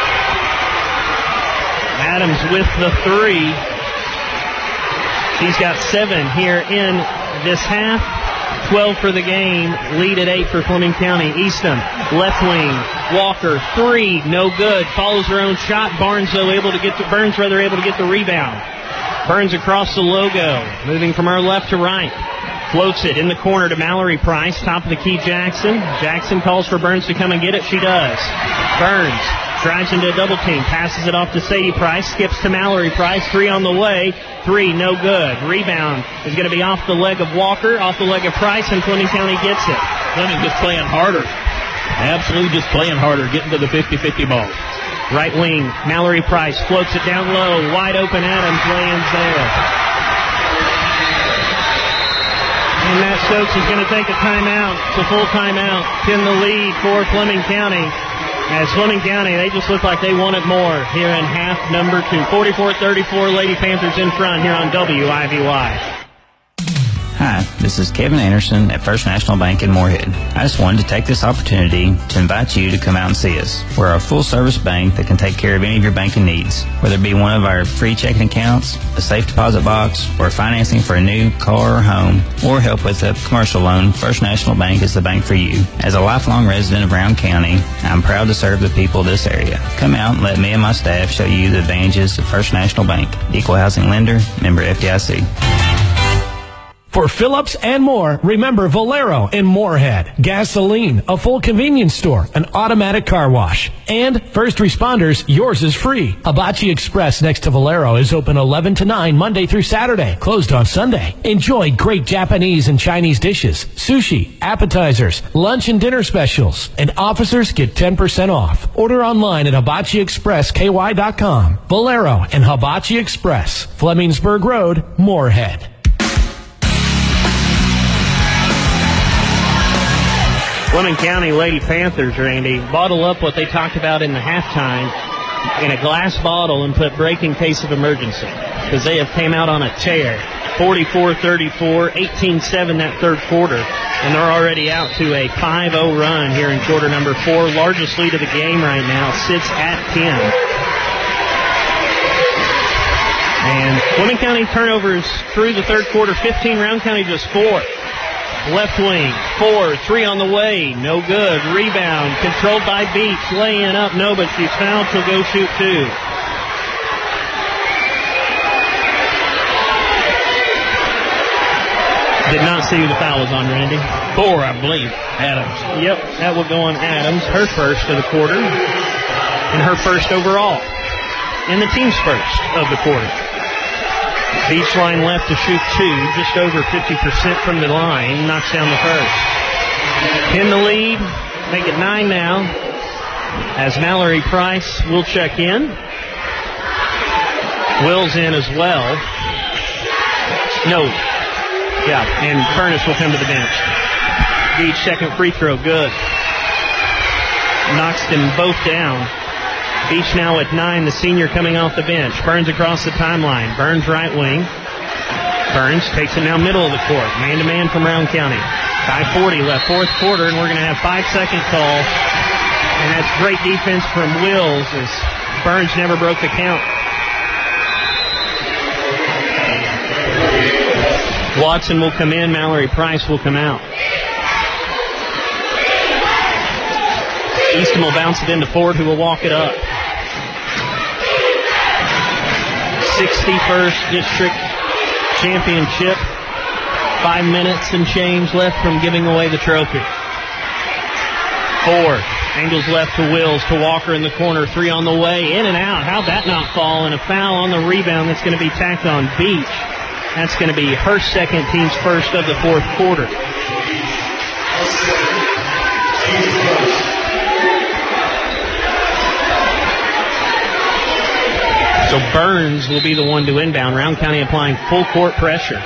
Adams with the three. He's got seven here in this half. twelve for the game. Lead at eight for Fleming County. Eastham, left wing. Walker, three, no good. Follows her own shot. Barnes, though, able to get the, Burns, rather, able to get the rebound. Burns across the logo. Moving from her left to right. Floats it in the corner to Mallory Price. Top of the key, Jackson. Jackson calls for Burns to come and get it. She does. Burns drives into a double team. Passes it off to Sadie Price. Skips to Mallory Price. Three on the way. Three, no good. Rebound is going to be off the leg of Walker, off the leg of Price, and Fleming County gets it. Fleming just playing harder. Absolutely just playing harder, getting to the fifty-fifty ball. Right wing, Mallory Price floats it down low. Wide open Adams lands there. And Matt Stokes is going to take a timeout. It's a full timeout. Pin the lead for Fleming County. As Fleming County, they just look like they wanted more here in half number two. forty-four thirty-four, Lady Panthers in front here on W I V Y. Hi, this is Kevin Anderson at First National Bank in Morehead. I just wanted to take this opportunity to invite you to come out and see us. We're a full-service bank that can take care of any of your banking needs, whether it be one of our free checking accounts, a safe deposit box, or financing for a new car or home, or help with a commercial loan. First National Bank is the bank for you. As a lifelong resident of Brown County, I'm proud to serve the people of this area. Come out and let me and my staff show you the advantages of First National Bank. Equal housing lender, member F D I C. For Phillips and more, remember Valero in Morehead. Gasoline, a full convenience store, an automatic car wash. And first responders, yours is free. Hibachi Express next to Valero is open eleven to nine Monday through Saturday, closed on Sunday. Enjoy great Japanese and Chinese dishes, sushi, appetizers, lunch and dinner specials. And officers get ten percent off. Order online at hibachi express k y dot com. Valero and Hibachi Express, Flemingsburg Road, Morehead. Fleming County Lady Panthers, Randy, bottle up what they talked about in the halftime in a glass bottle and put break in case of emergency, because they have came out on a tear. forty-four thirty-four, eighteen seven that third quarter, and they're already out to a five oh run here in quarter number four. Largest lead of the game right now, sits at ten. And Fleming County turnovers through the third quarter, fifteen. Round County just four. Left wing, four, three on the way, no good. Rebound, controlled by Beach, laying up, no, but she's fouled, she'll go shoot two. Did not see who the foul was on, Randy. Four, I believe, Adams. Yep, that will go on Adams, her first of the quarter, and her first overall, and the team's first of the quarter. Beach line left to shoot two, just over fifty percent from the line, knocks down the first. In the lead, make it nine now, as Mallory Price will check in. Will's in as well. No. Yeah, and Furnace will come to the bench. Beach second free throw, good. Knocks them both down. Beach now at nine, the senior coming off the bench. Burns across the timeline. Burns right wing. Burns takes it now middle of the court. Man-to-man from Round County. five forty left, fourth quarter, and we're going to have five-second call. And that's great defense from Wills as Burns never broke the count. Watson will come in. Mallory Price will come out. Easton will bounce it into Ford, who will walk it up. sixty-first District Championship. Five minutes and change left from giving away the trophy. Ford angles left to Wills, to Walker in the corner. Three on the way, in and out. How'd that not fall? And a foul on the rebound that's going to be tacked on Beach. That's going to be her second, team's first of the fourth quarter. So Burns will be the one to inbound. Round County applying full court pressure.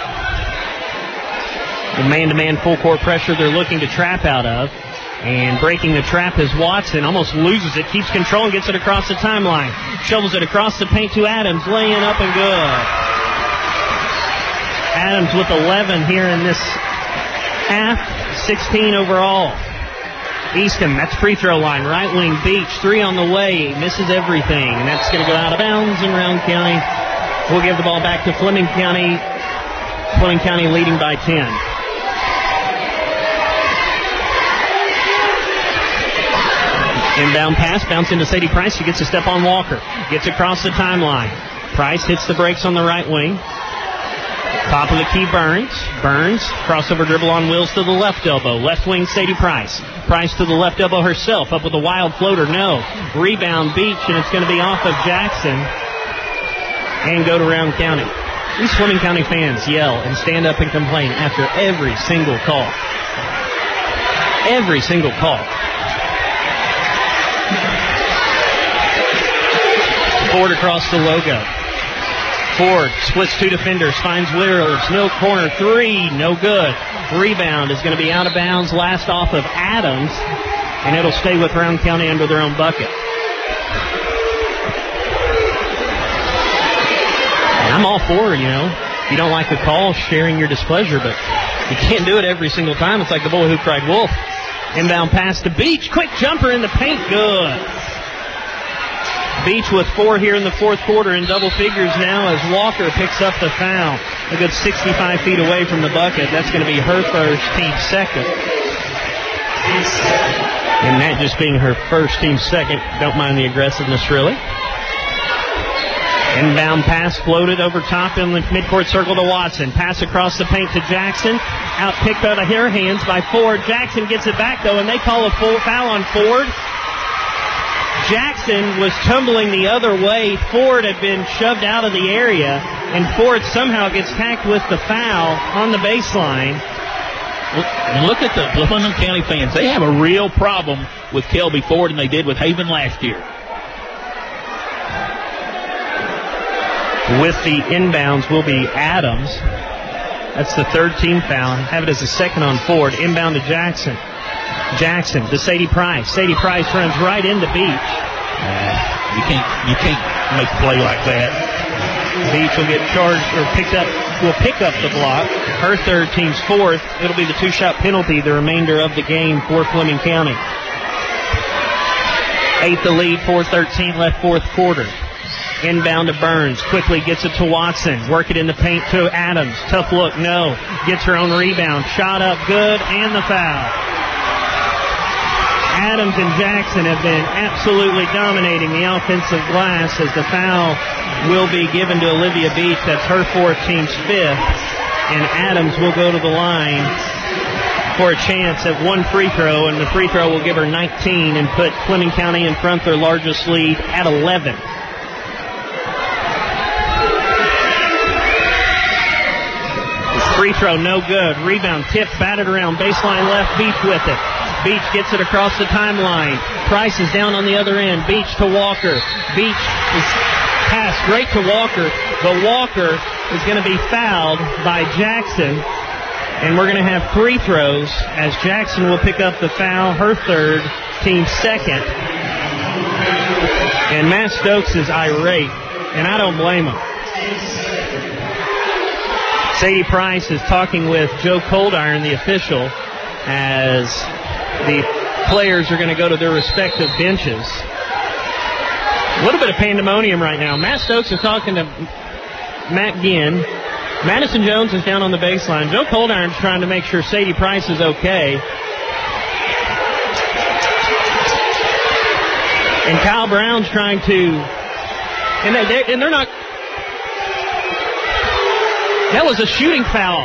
The man-to-man full court pressure they're looking to trap out of. And breaking the trap is Watson. Almost loses it. Keeps control and gets it across the timeline. Shovels it across the paint to Adams. Laying up and good. Adams with eleven here in this half. sixteen overall. Easton, that's free throw line. Right wing Beach. Three on the way. Misses everything. And that's going to go out of bounds in Round County. We'll give the ball back to Fleming County. Fleming County leading by ten. Inbound pass, bounce into Sadie Price. She gets a step on Walker. Gets across the timeline. Price hits the brakes on the right wing. Top of the key, Burns. Burns, crossover dribble on Wills to the left elbow. Left wing, Sadie Price. Price to the left elbow herself. Up with a wild floater. No. Rebound, Beach, and it's going to be off of Jackson. And go to Round County. These Fleming County fans yell and stand up and complain after every single call. Every single call. Ford across the logo. Ford splits two defenders, finds Wills, no corner, three, no good. Rebound is going to be out of bounds, last off of Adams, and it'll stay with Round County under their own bucket. And I'm all for, you know, if you don't like the call, sharing your displeasure, but you can't do it every single time. It's like the boy who cried wolf. Inbound pass to Beach, quick jumper in the paint, good. Beach with four here in the fourth quarter in double figures now as Walker picks up the foul. A good sixty-five feet away from the bucket. That's going to be her first, team second. And that just being her first, team second. Don't mind the aggressiveness, really. Inbound pass floated over top in the midcourt circle to Watson. Pass across the paint to Jackson. Out picked out of her hands by Ford. Jackson gets it back, though, and they call a full foul on Ford. Jackson was tumbling the other way. Ford had been shoved out of the area, and Ford somehow gets tacked with the foul on the baseline. And look at the Fleming County fans. They have a real problem with Kelby Ford, and they did with Haven last year. With the inbounds will be Adams. That's the third team foul. Have it as a second on Ford. Inbound to Jackson. Jackson to Sadie Price. Sadie Price runs right into Beach. Uh, you can't you can't make a play like that. Beach will get charged or picked up. Will pick up the block. Her third, team's fourth. It'll be the two-shot penalty the remainder of the game for Fleming County. Eight the lead, four thirteen left, fourth quarter. Inbound to Burns. Quickly gets it to Watson. Work it in the paint to Adams. Tough look, no. Gets her own rebound. Shot up, good, and the foul. Adams and Jackson have been absolutely dominating the offensive glass as the foul will be given to Olivia Beach. That's her fourth, team's fifth. And Adams will go to the line for a chance at one free throw, and the free throw will give her nineteen and put Fleming County in front, their largest lead, at eleven. Free throw, no good. Rebound, tip, batted around, baseline left, Beach with it. Beach gets it across the timeline. Price is down on the other end. Beach to Walker. Beach is passed straight to Walker, but Walker is going to be fouled by Jackson. And we're going to have free throws as Jackson will pick up the foul, her third, team second. And Matt Stokes is irate, and I don't blame him. Sadie Price is talking with Joe Coldiron, the official, as the players are going to go to their respective benches. A little bit of pandemonium right now. Matt Stokes is talking to Matt Ginn. Madison Jones is down on the baseline. Joe Coldiron's trying to make sure Sadie Price is okay. And Kyle Brown's trying to... And, they, and they're not... That was a shooting foul.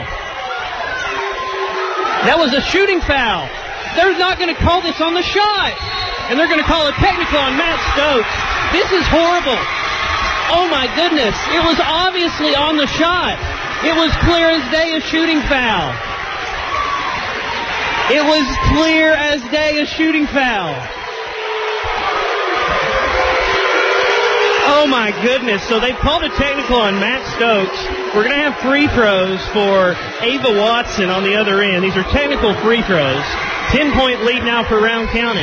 That was a shooting foul. They're not going to call this on the shot. And they're going to call a technical on Matt Stokes. This is horrible. Oh, my goodness. It was obviously on the shot. It was clear as day a shooting foul. It was clear as day a shooting foul. Oh, my goodness. So they've called a technical on Matt Stokes. We're going to have free throws for Ava Watson on the other end. These are technical free throws. ten-point lead now for Round County.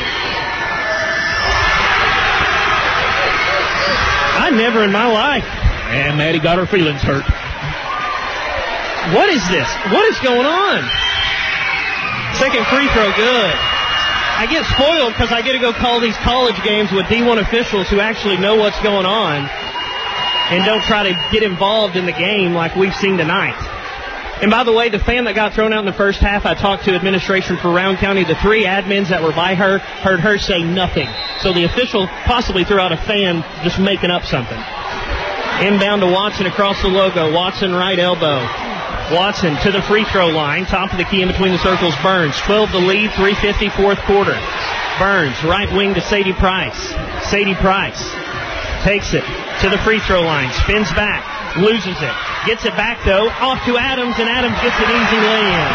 I never in my life. And Maddie got her feelings hurt. What is this? What is going on? Second free throw, good. I get spoiled because I get to go call these college games with D one officials who actually know what's going on and don't try to get involved in the game like we've seen tonight. And by the way, the fan that got thrown out in the first half, I talked to administration for Round County. The three admins that were by her heard her say nothing. So the official possibly threw out a fan just making up something. Inbound to Watson across the logo. Watson right elbow. Watson to the free throw line. Top of the key in between the circles. Burns. twelve the lead. three fifty fourth quarter. Burns right wing to Sadie Price. Sadie Price takes it to the free throw line. Spins back. Loses it. Gets it back, though. Off to Adams, and Adams gets an easy lay-in.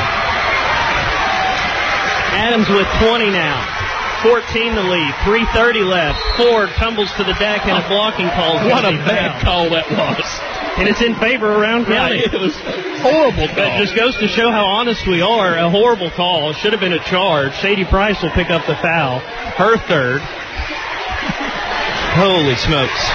Adams with twenty now. fourteen the lead. three thirty left. Ford tumbles to the deck, and a blocking call. What a bad call that was. And it's in favor of Round County. Right, it was horrible call. That just goes to show how honest we are. A horrible call. It should have been a charge. Sadie Price will pick up the foul. Her third. Holy smokes.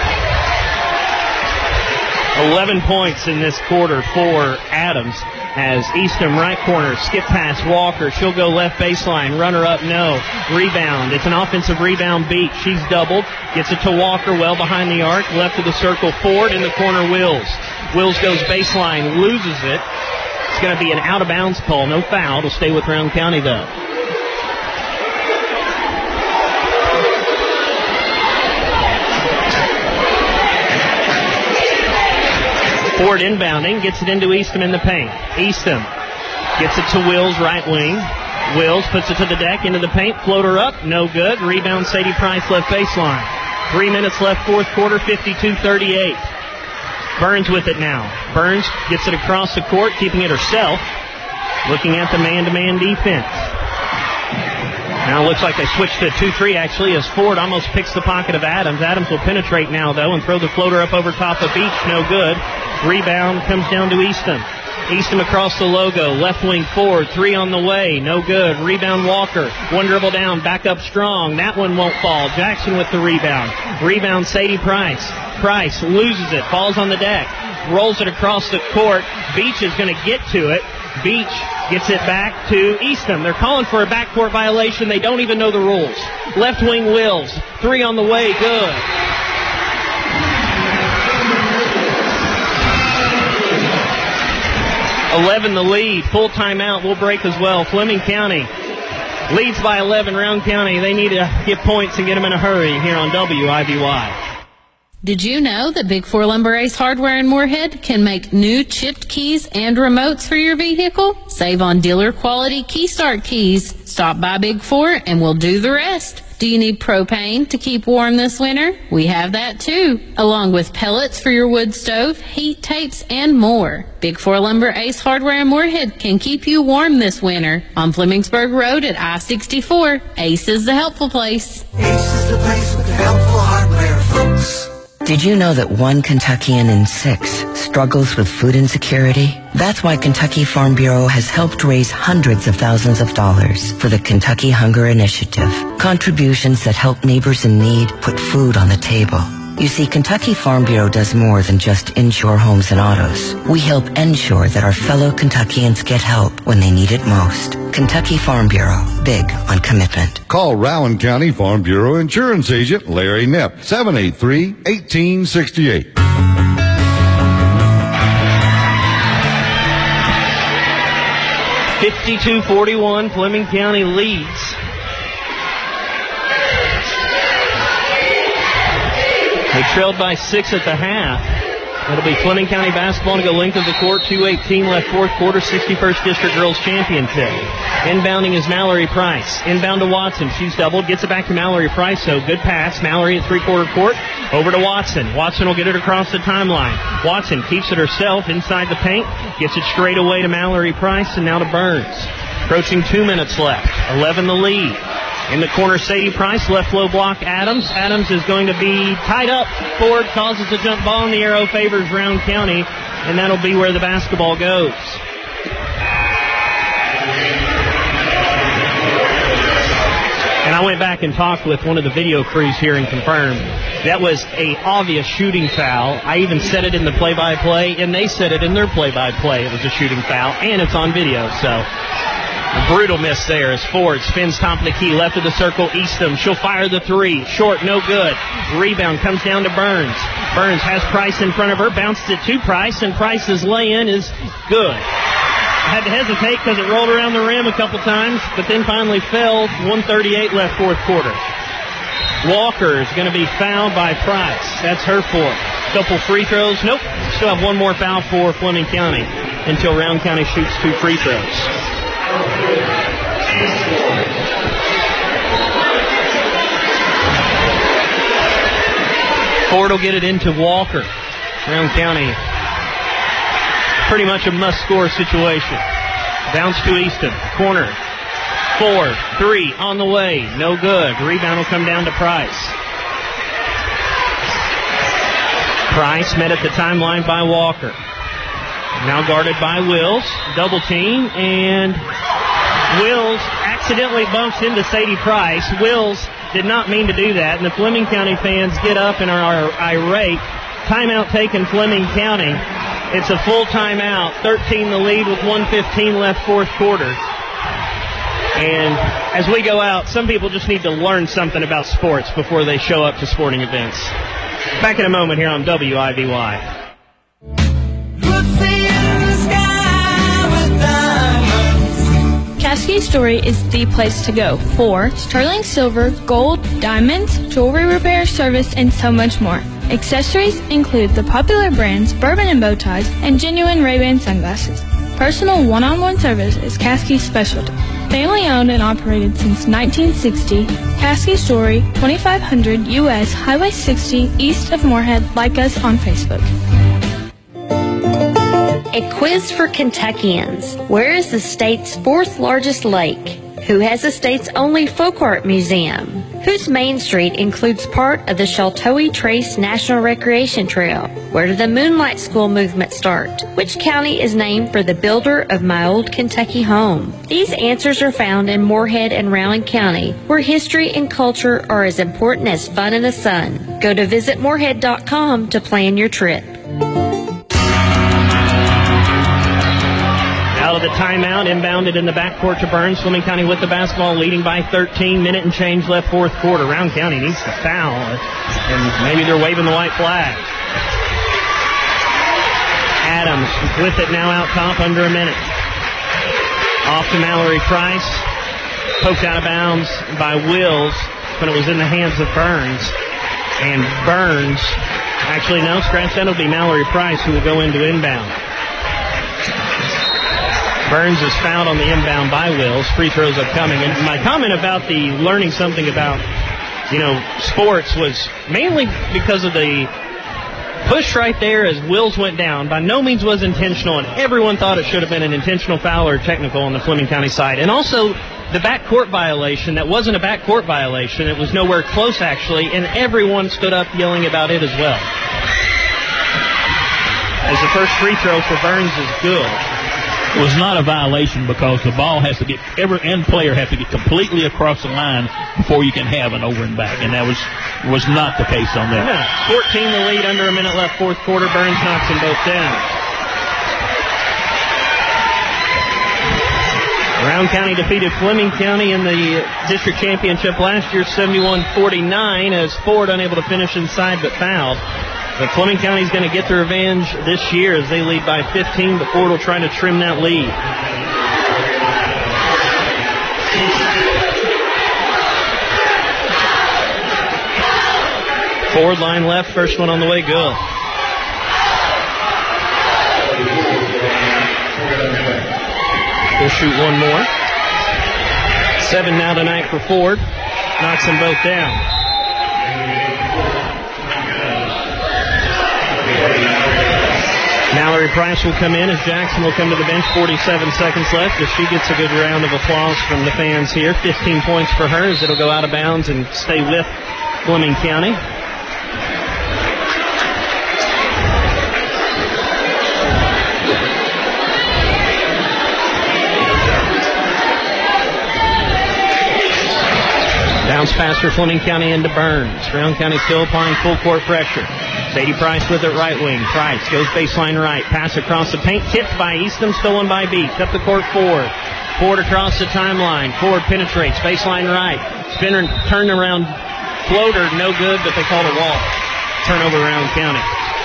eleven points in this quarter for Adams as Eastham right corner, skip pass Walker. She'll go left baseline. Runner up, no. Rebound. It's an offensive rebound beat. She's doubled. Gets it to Walker well behind the arc. Left of the circle. Ford in the corner, Wills. Wills goes baseline, loses it. It's going to be an out-of-bounds call. No foul. It'll stay with Round County, though. Ford inbounding, gets it into Eastham in the paint. Eastham gets it to Wills, right wing. Wills puts it to the deck, into the paint. Floater up, no good. Rebound, Sadie Price, left baseline. Three minutes left, fourth quarter, fifty-two thirty-eight. Burns with it now. Burns gets it across the court, keeping it herself. Looking at the man-to-man defense. Now it looks like they switched to two three, actually, as Ford almost picks the pocket of Adams. Adams will penetrate now, though, and throw the floater up over top of Beach. No good. Rebound comes down to Eastham. Eastham across the logo. Left wing forward. Three on the way. No good. Rebound Walker. One dribble down. Back up strong. That one won't fall. Jackson with the rebound. Rebound Sadie Price. Price loses it. Falls on the deck. Rolls it across the court. Beach is going to get to it. Beach gets it back to Eastham. They're calling for a backcourt violation. They don't even know the rules. Left wing Wills. Three on the way. Good. eleven the lead. Full timeout. We'll break as well. Fleming County leads by eleven. Round County, they need to get points and get them in a hurry here on W I B Y. Did you know that Big Four Lumber Ace Hardware in Moorhead can make new chipped keys and remotes for your vehicle? Save on dealer quality key start keys. Stop by Big Four and we'll do the rest. Do you need propane to keep warm this winter? We have that too, along with pellets for your wood stove, heat tapes, and more. Big Four Lumber Ace Hardware in Moorhead can keep you warm this winter. On Flemingsburg Road at I sixty-four, Ace is the helpful place. Ace is the place with the helpful hardware, folks. Did you know that one Kentuckian in six struggles with food insecurity? That's why Kentucky Farm Bureau has helped raise hundreds of thousands of dollars for the Kentucky Hunger Initiative. Contributions that help neighbors in need put food on the table. You see, Kentucky Farm Bureau does more than just insure homes and autos. We help ensure that our fellow Kentuckians get help when they need it most. Kentucky Farm Bureau, big on commitment. Call Rowan County Farm Bureau Insurance Agent Larry Knepp, seven eight three, one eight six eight. fifty-two forty-one, Fleming County leads. They trailed by six at the half. It'll be Fleming County basketball to go length of the court. two eighteen left fourth quarter, sixty-first District Girls Championship. Inbounding is Mallory Price. Inbound to Watson. She's doubled. Gets it back to Mallory Price. So good pass. Mallory at three-quarter court. Over to Watson. Watson will get it across the timeline. Watson keeps it herself inside the paint. Gets it straight away to Mallory Price and now to Burns. Approaching two minutes left. eleven the lead. In the corner, Sadie Price, left low block, Adams. Adams is going to be tied up. Ford causes a jump ball, and the arrow favors Round County, and that'll be where the basketball goes. And I went back and talked with one of the video crews here and confirmed that was a obvious shooting foul. I even said it in the play-by-play, and they said it in their play-by-play. It was a shooting foul, and it's on video, so... A brutal miss there as Ford spins top of the key, left of the circle, Eastham. She'll fire the three. Short, no good. Rebound comes down to Burns. Burns has Price in front of her, bounces it to Price, and Price's lay-in is good. Had to hesitate because it rolled around the rim a couple times, but then finally fell. one thirty-eight left fourth quarter. Walker is going to be fouled by Price. That's her fourth. Couple free throws. Nope. Still have one more foul for Fleming County until Round County shoots two free throws. Ford will get it into Walker. Round County, pretty much a must-score situation. Bounce to Easton. Corner. Ford. Three on the way. No good. Rebound will come down to Price. Price met at the timeline by Walker. Now guarded by Wills. Double team, and Wills accidentally bumps into Sadie Price. Wills did not mean to do that, and the Fleming County fans get up and are irate. Timeout taken, Fleming County. It's a full timeout. thirteen the lead with one fifteen left fourth quarter. And as we go out, some people just need to learn something about sports before they show up to sporting events. Back in a moment here on W I V Y. Caskey Story is the place to go for sterling silver, gold, diamonds, jewelry repair, service, and so much more. Accessories include the popular brands Bourbon and Bow Ties and genuine Ray-Ban sunglasses. Personal one-on-one service is Caskey's specialty. Family owned and operated since nineteen sixty, Caskey Story, twenty-five hundred U S Highway sixty, east of Moorhead. Like us on Facebook. A quiz for Kentuckians. Where is the state's fourth largest lake? Who has the state's only folk art museum? Whose Main Street includes part of the Sheltowee Trace National Recreation Trail? Where did the Moonlight School movement start? Which county is named for the builder of my old Kentucky home? These answers are found in Moorhead and Rowan County, where history and culture are as important as fun in the sun. Go to visit moorhead dot com to plan your trip. Out of the timeout, inbounded in the backcourt to Burns. Fleming County with the basketball, leading by thirteen. Minute and change left fourth quarter. Round County needs to foul, and maybe they're waving the white flag. Adams with it now out top, under a minute. Off to Mallory Price. Poked out of bounds by Wills, but it was in the hands of Burns. And Burns, actually no, scratch that, will be Mallory Price who will go into inbound. Burns is fouled on the inbound by Wills. Free throws upcoming. And my comment about the learning something about, you know, sports was mainly because of the push right there as Wills went down. By no means was intentional, and everyone thought it should have been an intentional foul or technical on the Fleming County side. And also the backcourt violation, that wasn't a backcourt violation. It was nowhere close, actually, and everyone stood up yelling about it as well. As the first free throw for Burns is good. was not a violation because the ball has to get, every end player has to get completely across the line before you can have an over and back, and that was was not the case on that. Yeah, fourteen the lead, under a minute left, fourth quarter. Burns knocks them both down. Round County defeated Fleming County in the district championship last year, seventy-one forty-nine, as Ford unable to finish inside but fouled. But Fleming County's going to get the revenge this year as they lead by fifteen, but Ford will try to trim that lead. Ford line left, first one on the way, good. We'll shoot one more. Seven now tonight for Ford. Knocks them both down. Mallory Price will come in as Jackson will come to the bench. forty-seven seconds left as she gets a good round of applause from the fans here. fifteen points for her as it'll go out of bounds and stay with Fleming County. Bounce pass for Fleming County into Burns. Round County still applying full court pressure. Sadie Price with it right wing. Price goes baseline right. Pass across the paint. Tipped by Eastham. Stolen by Beach. Up the court Ford. Ford across the timeline. Ford penetrates. Baseline right. Spinner turn around floater. No good, but they called a walk. Turnover Round County.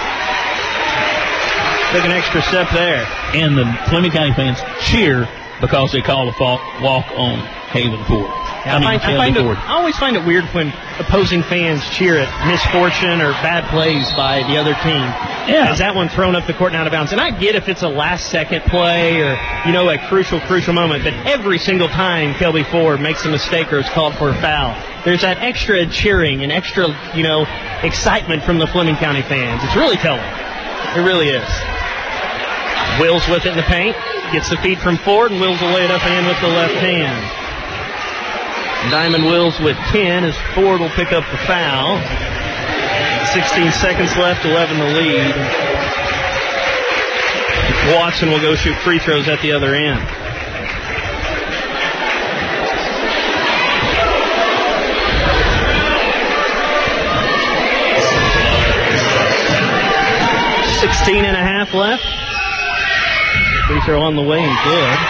Took an extra step there. And the Fleming County fans cheer because they call a walk on Haven Ford. Yeah, I, find, I, find it, I always find it weird when opposing fans cheer at misfortune or bad plays by the other team. Yeah. As that one thrown up the court and out of bounds. And I get if it's a last-second play or, you know, a crucial, crucial moment, but every single time Kelby Ford makes a mistake or is called for a foul, there's that extra cheering and extra, you know, excitement from the Fleming County fans. It's really telling. It really is. Wills with it in the paint. Gets the feed from Ford, and Wills will lay it up and in with the left hand. Diamond Wills with ten as Ford will pick up the foul. sixteen seconds left, eleven the lead. Watson will go shoot free throws at the other end. sixteen and a half left. Free throw on the way and good.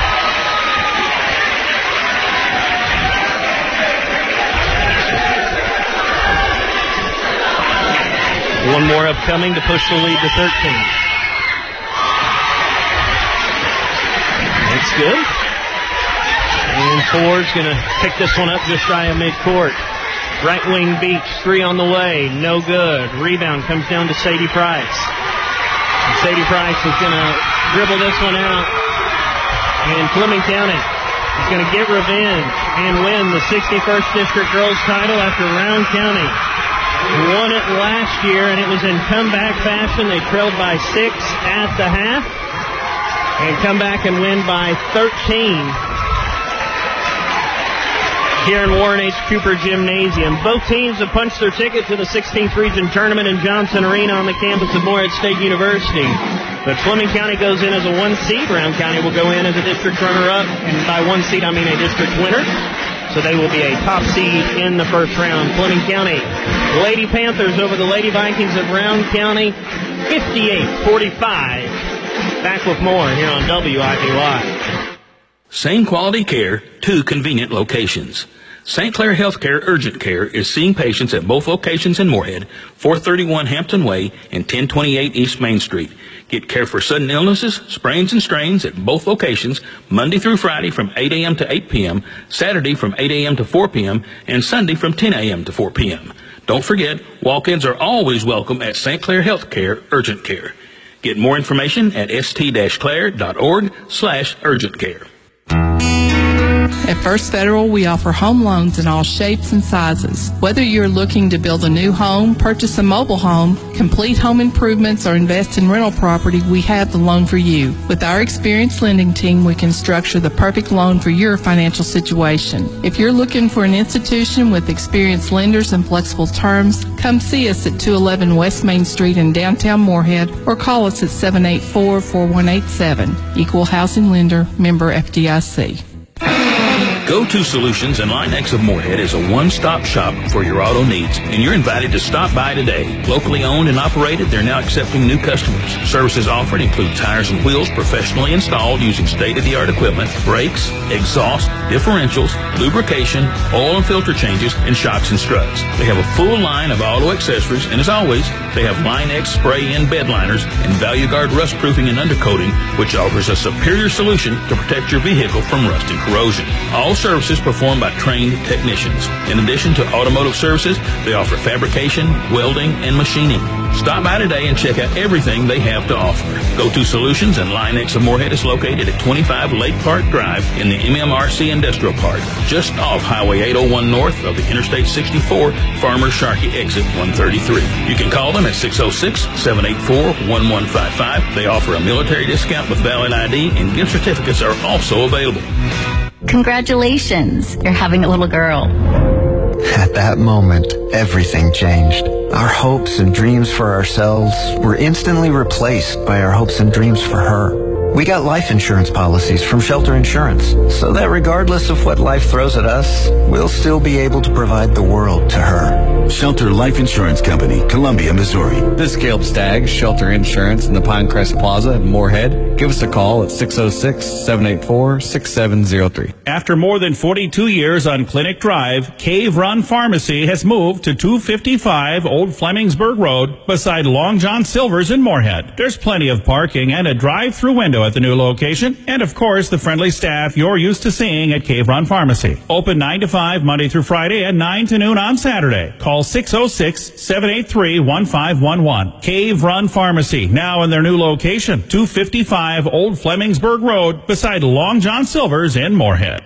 One more upcoming to push the lead to thirteen. That's good. And Ford's going to pick this one up just shy of midcourt. Right wing Beach, three on the way, no good. Rebound comes down to Sadie Price. And Sadie Price is going to dribble this one out. And Fleming County is going to get revenge and win the sixty-first District Girls title after Round County won it last year, and it was in comeback fashion. They trailed by six at the half and come back and win by thirteen here in Warren H. Cooper Gymnasium. Both teams have punched their ticket to the sixteenth Region Tournament in Johnson Arena on the campus of Morehead State University. But Fleming County goes in as a one seed. Round County will go in as a district runner-up, and by one seed I mean a district winner. So they will be a top seed in the first round. Fleming County Lady Panthers over the Lady Vikings of Round County, fifty-eight forty-five. Back with more here on W I P Y. Same quality care, two convenient locations. Saint Clair Healthcare Urgent Care is seeing patients at both locations in Morehead, four thirty-one Hampton Way and ten twenty-eight East Main Street. Get care for sudden illnesses, sprains, and strains at both locations Monday through Friday from eight a.m. to eight p.m., Saturday from eight a.m. to four p.m., and Sunday from ten a.m. to four p.m. Don't forget, walk-ins are always welcome at Saint Clair Healthcare Urgent Care. Get more information at st-clair.org slash urgent care. At First Federal, we offer home loans in all shapes and sizes. Whether you're looking to build a new home, purchase a mobile home, complete home improvements, or invest in rental property, we have the loan for you. With our experienced lending team, we can structure the perfect loan for your financial situation. If you're looking for an institution with experienced lenders and flexible terms, come see us at two eleven West Main Street in downtown Moorhead or call us at seven eight four, four one eight seven. Equal Housing Lender, member F D I C. Go-To Solutions and Line-X of Moorhead is a one-stop shop for your auto needs, and you're invited to stop by today. Locally owned and operated, they're now accepting new customers. Services offered include tires and wheels professionally installed using state-of-the-art equipment, brakes, exhaust, differentials, lubrication, oil and filter changes, and shocks and struts. They have a full line of auto accessories, and as always, they have Line-X spray-in bed liners and ValueGuard rust proofing and undercoating, which offers a superior solution to protect your vehicle from rust and corrosion. All services performed by trained technicians. In addition to automotive services, they offer fabrication, welding, and machining. Stop by today and check out everything they have to offer. Go-To Solutions and Line-X of Moorhead is located at twenty-five Lake Park Drive in the M M R C Industrial Park, just off Highway eight oh one north of the Interstate sixty-four, Farmer Sharkey exit one thirty-three. You can call them at six oh six, seven eight four, one one five five. They offer a military discount with valid I D, and gift certificates are also available. Congratulations, you're having a little girl. At that moment, everything changed. Our hopes and dreams for ourselves were instantly replaced by our hopes and dreams for her. We got life insurance policies from Shelter Insurance, so that regardless of what life throws at us, we'll still be able to provide the world to her. Shelter Life Insurance Company, Columbia, Missouri. This is Caleb Staggs, Shelter Insurance in the Pinecrest Plaza in Moorhead. Give us a call at six oh six, seven eight four, six seven oh three. After more than forty-two years on Clinic Drive, Cave Run Pharmacy has moved to two fifty-five Old Flemingsburg Road beside Long John Silver's in Moorhead. There's plenty of parking and a drive-through window at the new location, and of course the friendly staff you're used to seeing at Cave Run Pharmacy. Open nine to five Monday through Friday and nine to noon on Saturday. Call six oh six, seven eight three, one five one one. Cave Run Pharmacy, now in their new location, two fifty-five Old Flemingsburg Road beside Long John Silver's in Moorhead.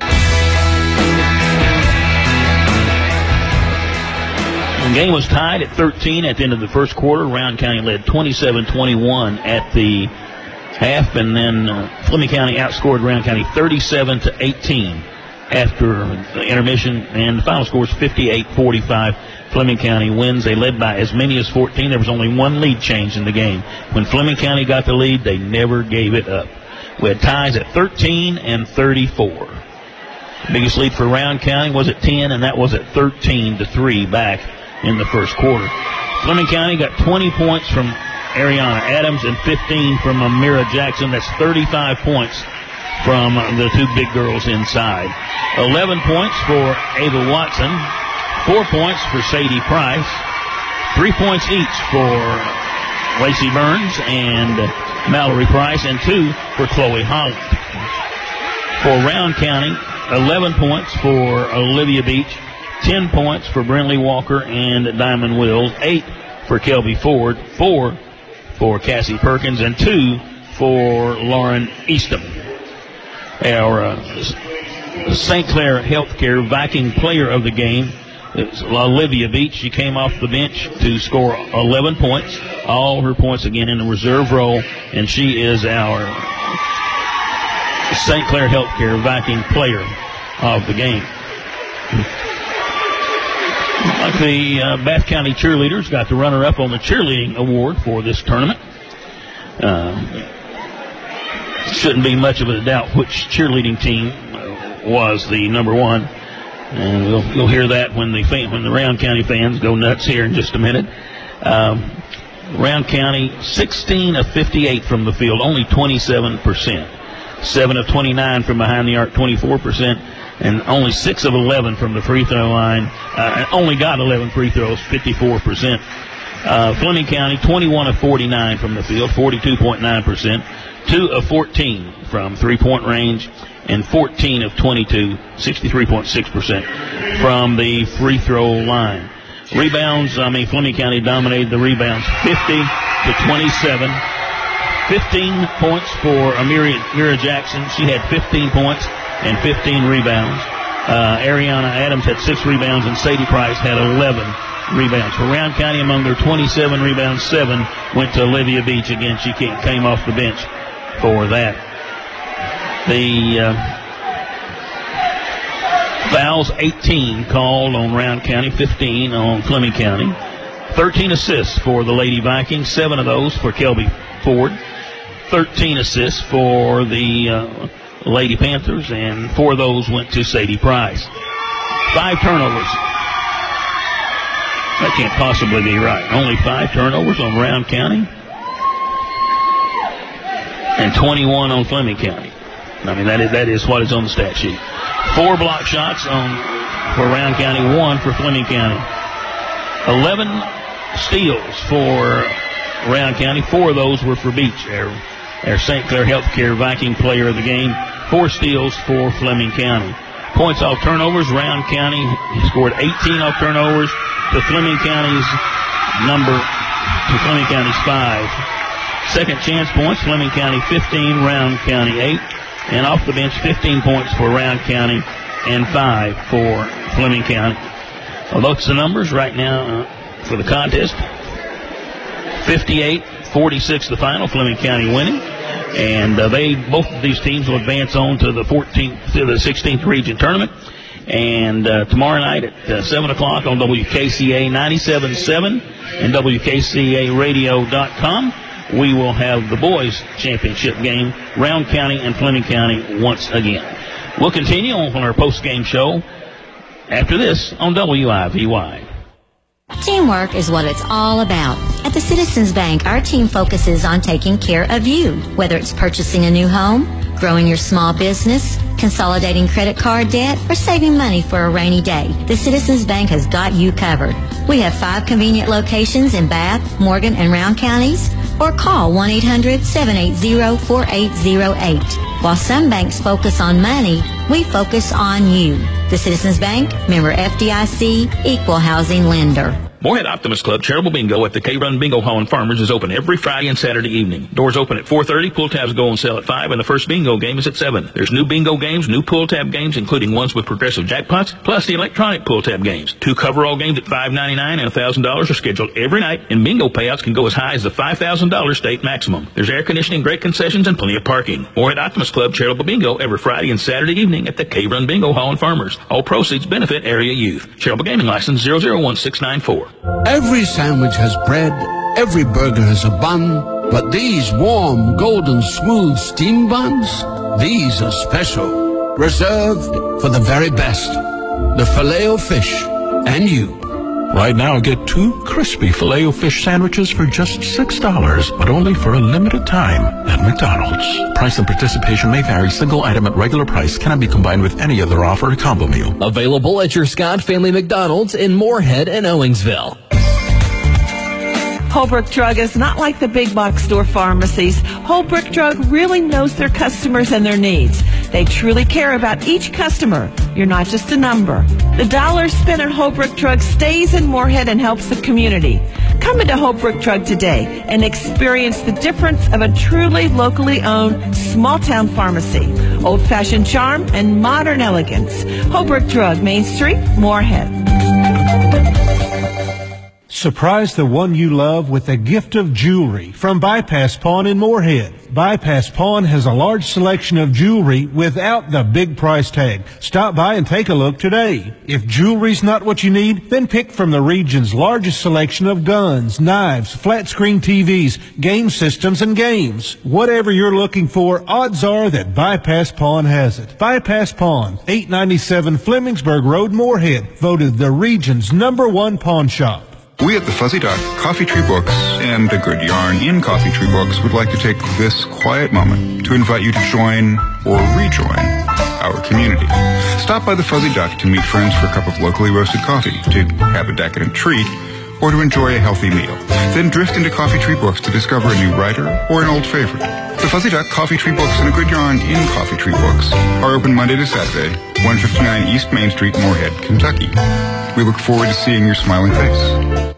The game was tied at thirteen at the end of the first quarter. Round County led twenty-seven twenty-one at the half, and then uh, Fleming County outscored Round County thirty-seven to eighteen after the intermission, and the final score is fifty-eight forty-five. Fleming County wins. They led by as many as fourteen. There was only one lead change in the game. When Fleming County got the lead, they never gave it up. We had ties at thirteen and thirty-four. Biggest lead for Round County was at ten, and that was at thirteen to three back in the first quarter. Fleming County got twenty points from Ariana Adams and fifteen from Amira Jackson. That's thirty-five points from the two big girls inside. eleven points for Ava Watson. Four points for Sadie Price. Three points each for Lacey Burns and Mallory Price, and two for Chloe Holland. For Round County, eleven points for Olivia Beach, ten points for Brinley Walker and Diamond Wills, eight for Kelby Ford, four for Cassie Perkins, and two for Lauren Eastham. Our uh, Saint Clair Healthcare Viking player of the game is Olivia Beach. She came off the bench to score eleven points. All her points again in the reserve role, and she is our Saint Clair Healthcare Viking player of the game. Like the uh, Bath County cheerleaders got the runner-up on the cheerleading award for this tournament. Uh, shouldn't be much of a doubt which cheerleading team uh, was the number one. And we'll, you'll hear that when the fan, when the Round County fans go nuts here in just a minute. Um, Round County, sixteen of fifty-eight from the field, only twenty-seven percent. seven of twenty-nine from behind the arc, twenty-four percent. And only six of eleven from the free throw line. Uh, only got eleven free throws, fifty-four percent. Uh, Fleming County, twenty-one of forty-nine from the field, forty-two point nine percent. two of fourteen from three-point range, and fourteen of twenty-two, sixty-three point six percent from the free throw line. Rebounds, I mean, Fleming County dominated the rebounds, fifty to twenty-seven. fifteen points for Amira, Amira Jackson. She had fifteen points. and fifteen rebounds. Uh, Ariana Adams had six rebounds, and Sadie Price had eleven rebounds. For Round County, among their twenty-seven rebounds, seven went to Olivia Beach. Again, she came off the bench for that. The uh, fouls, eighteen called on Round County, fifteen on Fleming County. thirteen assists for the Lady Vikings, seven of those for Kelby Ford. thirteen assists for the uh, Lady Panthers, and four of those went to Sadie Price. Five turnovers. That can't possibly be right. Only five turnovers on Round County and twenty-one on Fleming County. I mean, that is that is what is on the stat sheet. Four block shots on for Round County, one for Fleming County. Eleven steals for Round County. Four of those were for Beach. Their, their Saint Clair Healthcare Viking player of the game. Four steals for Fleming County. Points off turnovers. Round County scored eighteen off turnovers to Fleming County's number, to Fleming County's five. Second chance points, Fleming County fifteen, Round County eight. And off the bench, fifteen points for Round County and five for Fleming County. Well, that's the numbers right now uh, for the contest. fifty-eight forty-six the final, Fleming County winning. And uh, they both of these teams will advance on to the fourteenth to the sixteenth region tournament. And uh, tomorrow night at uh, seven o'clock on W K C A ninety-seven point seven and W K C A radio dot com, we will have the boys' championship game, Round County and Fleming County once again. We'll continue on our post-game show after this on W I V Y. Teamwork is what it's all about. At the Citizens Bank, our team focuses on taking care of you, whether it's purchasing a new home, growing your small business, consolidating credit card debt, or saving money for a rainy day. The Citizens Bank has got you covered. We have five convenient locations in Bath, Morgan, and Round counties, or call one eight hundred seven eight zero four eight zero eight. While some banks focus on money, we focus on you. The Citizens Bank, member F D I C, equal housing lender. Morehead Optimist Club Charitable Bingo at the K-Run Bingo Hall and Farmers is open every Friday and Saturday evening. Doors open at four thirty, pull tabs go on sale at five, and the first bingo game is at seven. There's new bingo games, new pull tab games, including ones with progressive jackpots, plus the electronic pull tab games. Two coverall games at five ninety-nine and one thousand dollars are scheduled every night, and bingo payouts can go as high as the five thousand dollars state maximum. There's air conditioning, great concessions, and plenty of parking. Morehead Optimist Club Charitable Bingo every Friday and Saturday evening at the K-Run Bingo Hall and Farmers. All proceeds benefit area youth. Charitable Gaming License zero zero one six nine four. Every sandwich has bread, every burger has a bun, but these warm, golden, smooth steam buns, these are special, reserved for the very best, the Filet-O-Fish, and you. Right now, get two crispy Filet-O-Fish sandwiches for just six dollars, but only for a limited time at McDonald's. Price and participation may vary. Single item at regular price cannot be combined with any other offer or combo meal. Available at your Scott Family McDonald's in Moorhead and Owensville. Holbrook Drug is not like the big box store pharmacies. Holbrook Drug really knows their customers and their needs. They truly care about each customer. You're not just a number. The dollar spent at Holbrook Drug stays in Moorhead and helps the community. Come into Holbrook Drug today and experience the difference of a truly locally owned small-town pharmacy. Old-fashioned charm and modern elegance. Holbrook Drug, Main Street, Moorhead. Surprise the one you love with a gift of jewelry from Bypass Pawn in Moorhead. Bypass Pawn has a large selection of jewelry without the big price tag. Stop by and take a look today. If jewelry's not what you need, then pick from the region's largest selection of guns, knives, flat-screen T Vs, game systems, and games. Whatever you're looking for, odds are that Bypass Pawn has it. Bypass Pawn, eight ninety-seven Flemingsburg Road, Moorhead, voted the region's number one pawn shop. We at the Fuzzy Duck, Coffee Tree Books, and A Good Yarn in Coffee Tree Books would like to take this quiet moment to invite you to join or rejoin our community. Stop by the Fuzzy Duck to meet friends for a cup of locally roasted coffee, to have a decadent treat, or to enjoy a healthy meal. Then drift into Coffee Tree Books to discover a new writer or an old favorite. The Fuzzy Duck, Coffee Tree Books, and A Good Yarn in Coffee Tree Books are open Monday to Saturday, one fifty-nine East Main Street, Moorhead, Kentucky. We look forward to seeing your smiling face.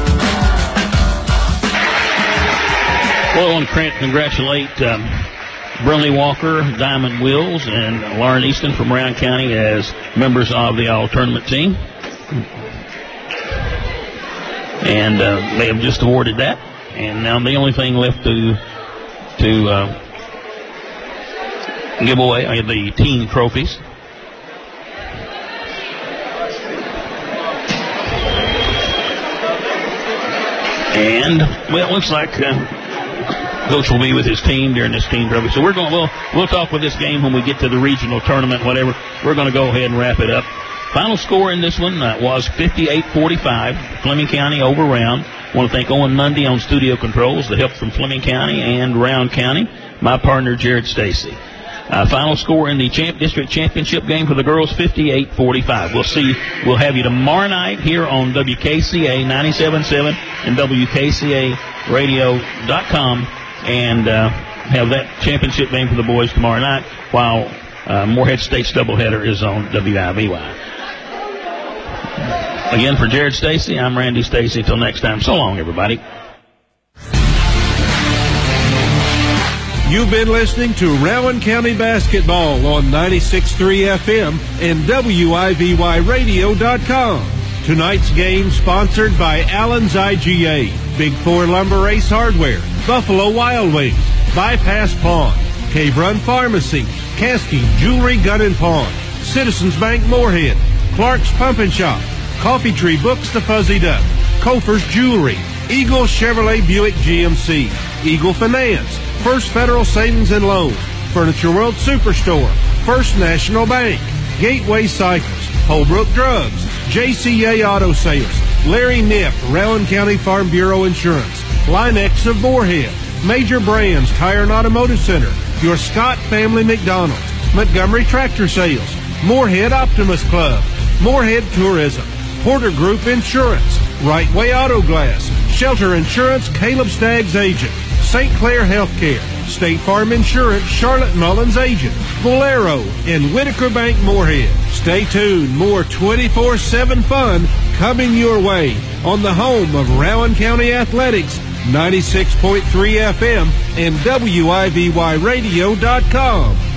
Well, I want to congratulate um, Brindley Walker, Diamond Wills, and Lauren Easton from Round County as members of the all-tournament team. And uh, they have just awarded that. And now the only thing left to to uh, give away are the team trophies. And, well, it looks like uh, Coach will be with his team during this team trophy. So we're going, we'll, we'll talk with this game when we get to the regional tournament, whatever. We're going to go ahead and wrap it up. Final score in this one uh, was fifty-eight forty-five. Fleming County over Round. I want to thank Owen Mundy on studio controls, the help from Fleming County and Round County. My partner, Jared Stacy. Uh, final score in the champ, district championship game for the girls, fifty-eight forty-five. We'll see. We'll have you tomorrow night here on W K C A ninety-seven point seven and W K C A radio dot com and uh, have that championship game for the boys tomorrow night while uh, Moorhead State's doubleheader is on W I V Y. Again, for Jared Stacy, I'm Randy Stacy. Until next time, so long, everybody. You've been listening to Rowan County Basketball on ninety-six point three F M and W I V Y radio dot com. Tonight's game sponsored by Allen's I G A, Big Four Lumber Ace Hardware, Buffalo Wild Wings, Bypass Pawn, Cave Run Pharmacy, Caskey Jewelry Gun and Pawn, Citizens Bank Moorhead, Clark's Pump and Shop, Coffee Tree Books The Fuzzy Duck, Kofer's Jewelry, Eagle Chevrolet Buick G M C, Eagle Finance, First Federal Savings and Loan, Furniture World Superstore, First National Bank, Gateway Cycles, Holbrook Drugs, J C A Auto Sales, Larry Nipp, Rowan County Farm Bureau Insurance, Linex of Moorhead, Major Brands Tire and Automotive Center, your Scott Family McDonald's, Montgomery Tractor Sales, Moorhead Optimus Club, Moorhead Tourism, Porter Group Insurance, Right Way Auto Glass, Shelter Insurance, Caleb Stagg's agent, Saint Clair Healthcare, State Farm Insurance, Charlotte Mullins agent, Bolero, and Whitaker Bank Moorhead. Stay tuned, more twenty-four seven fun coming your way on the home of Rowan County Athletics, ninety-six point three F M and W I V Y radio dot com.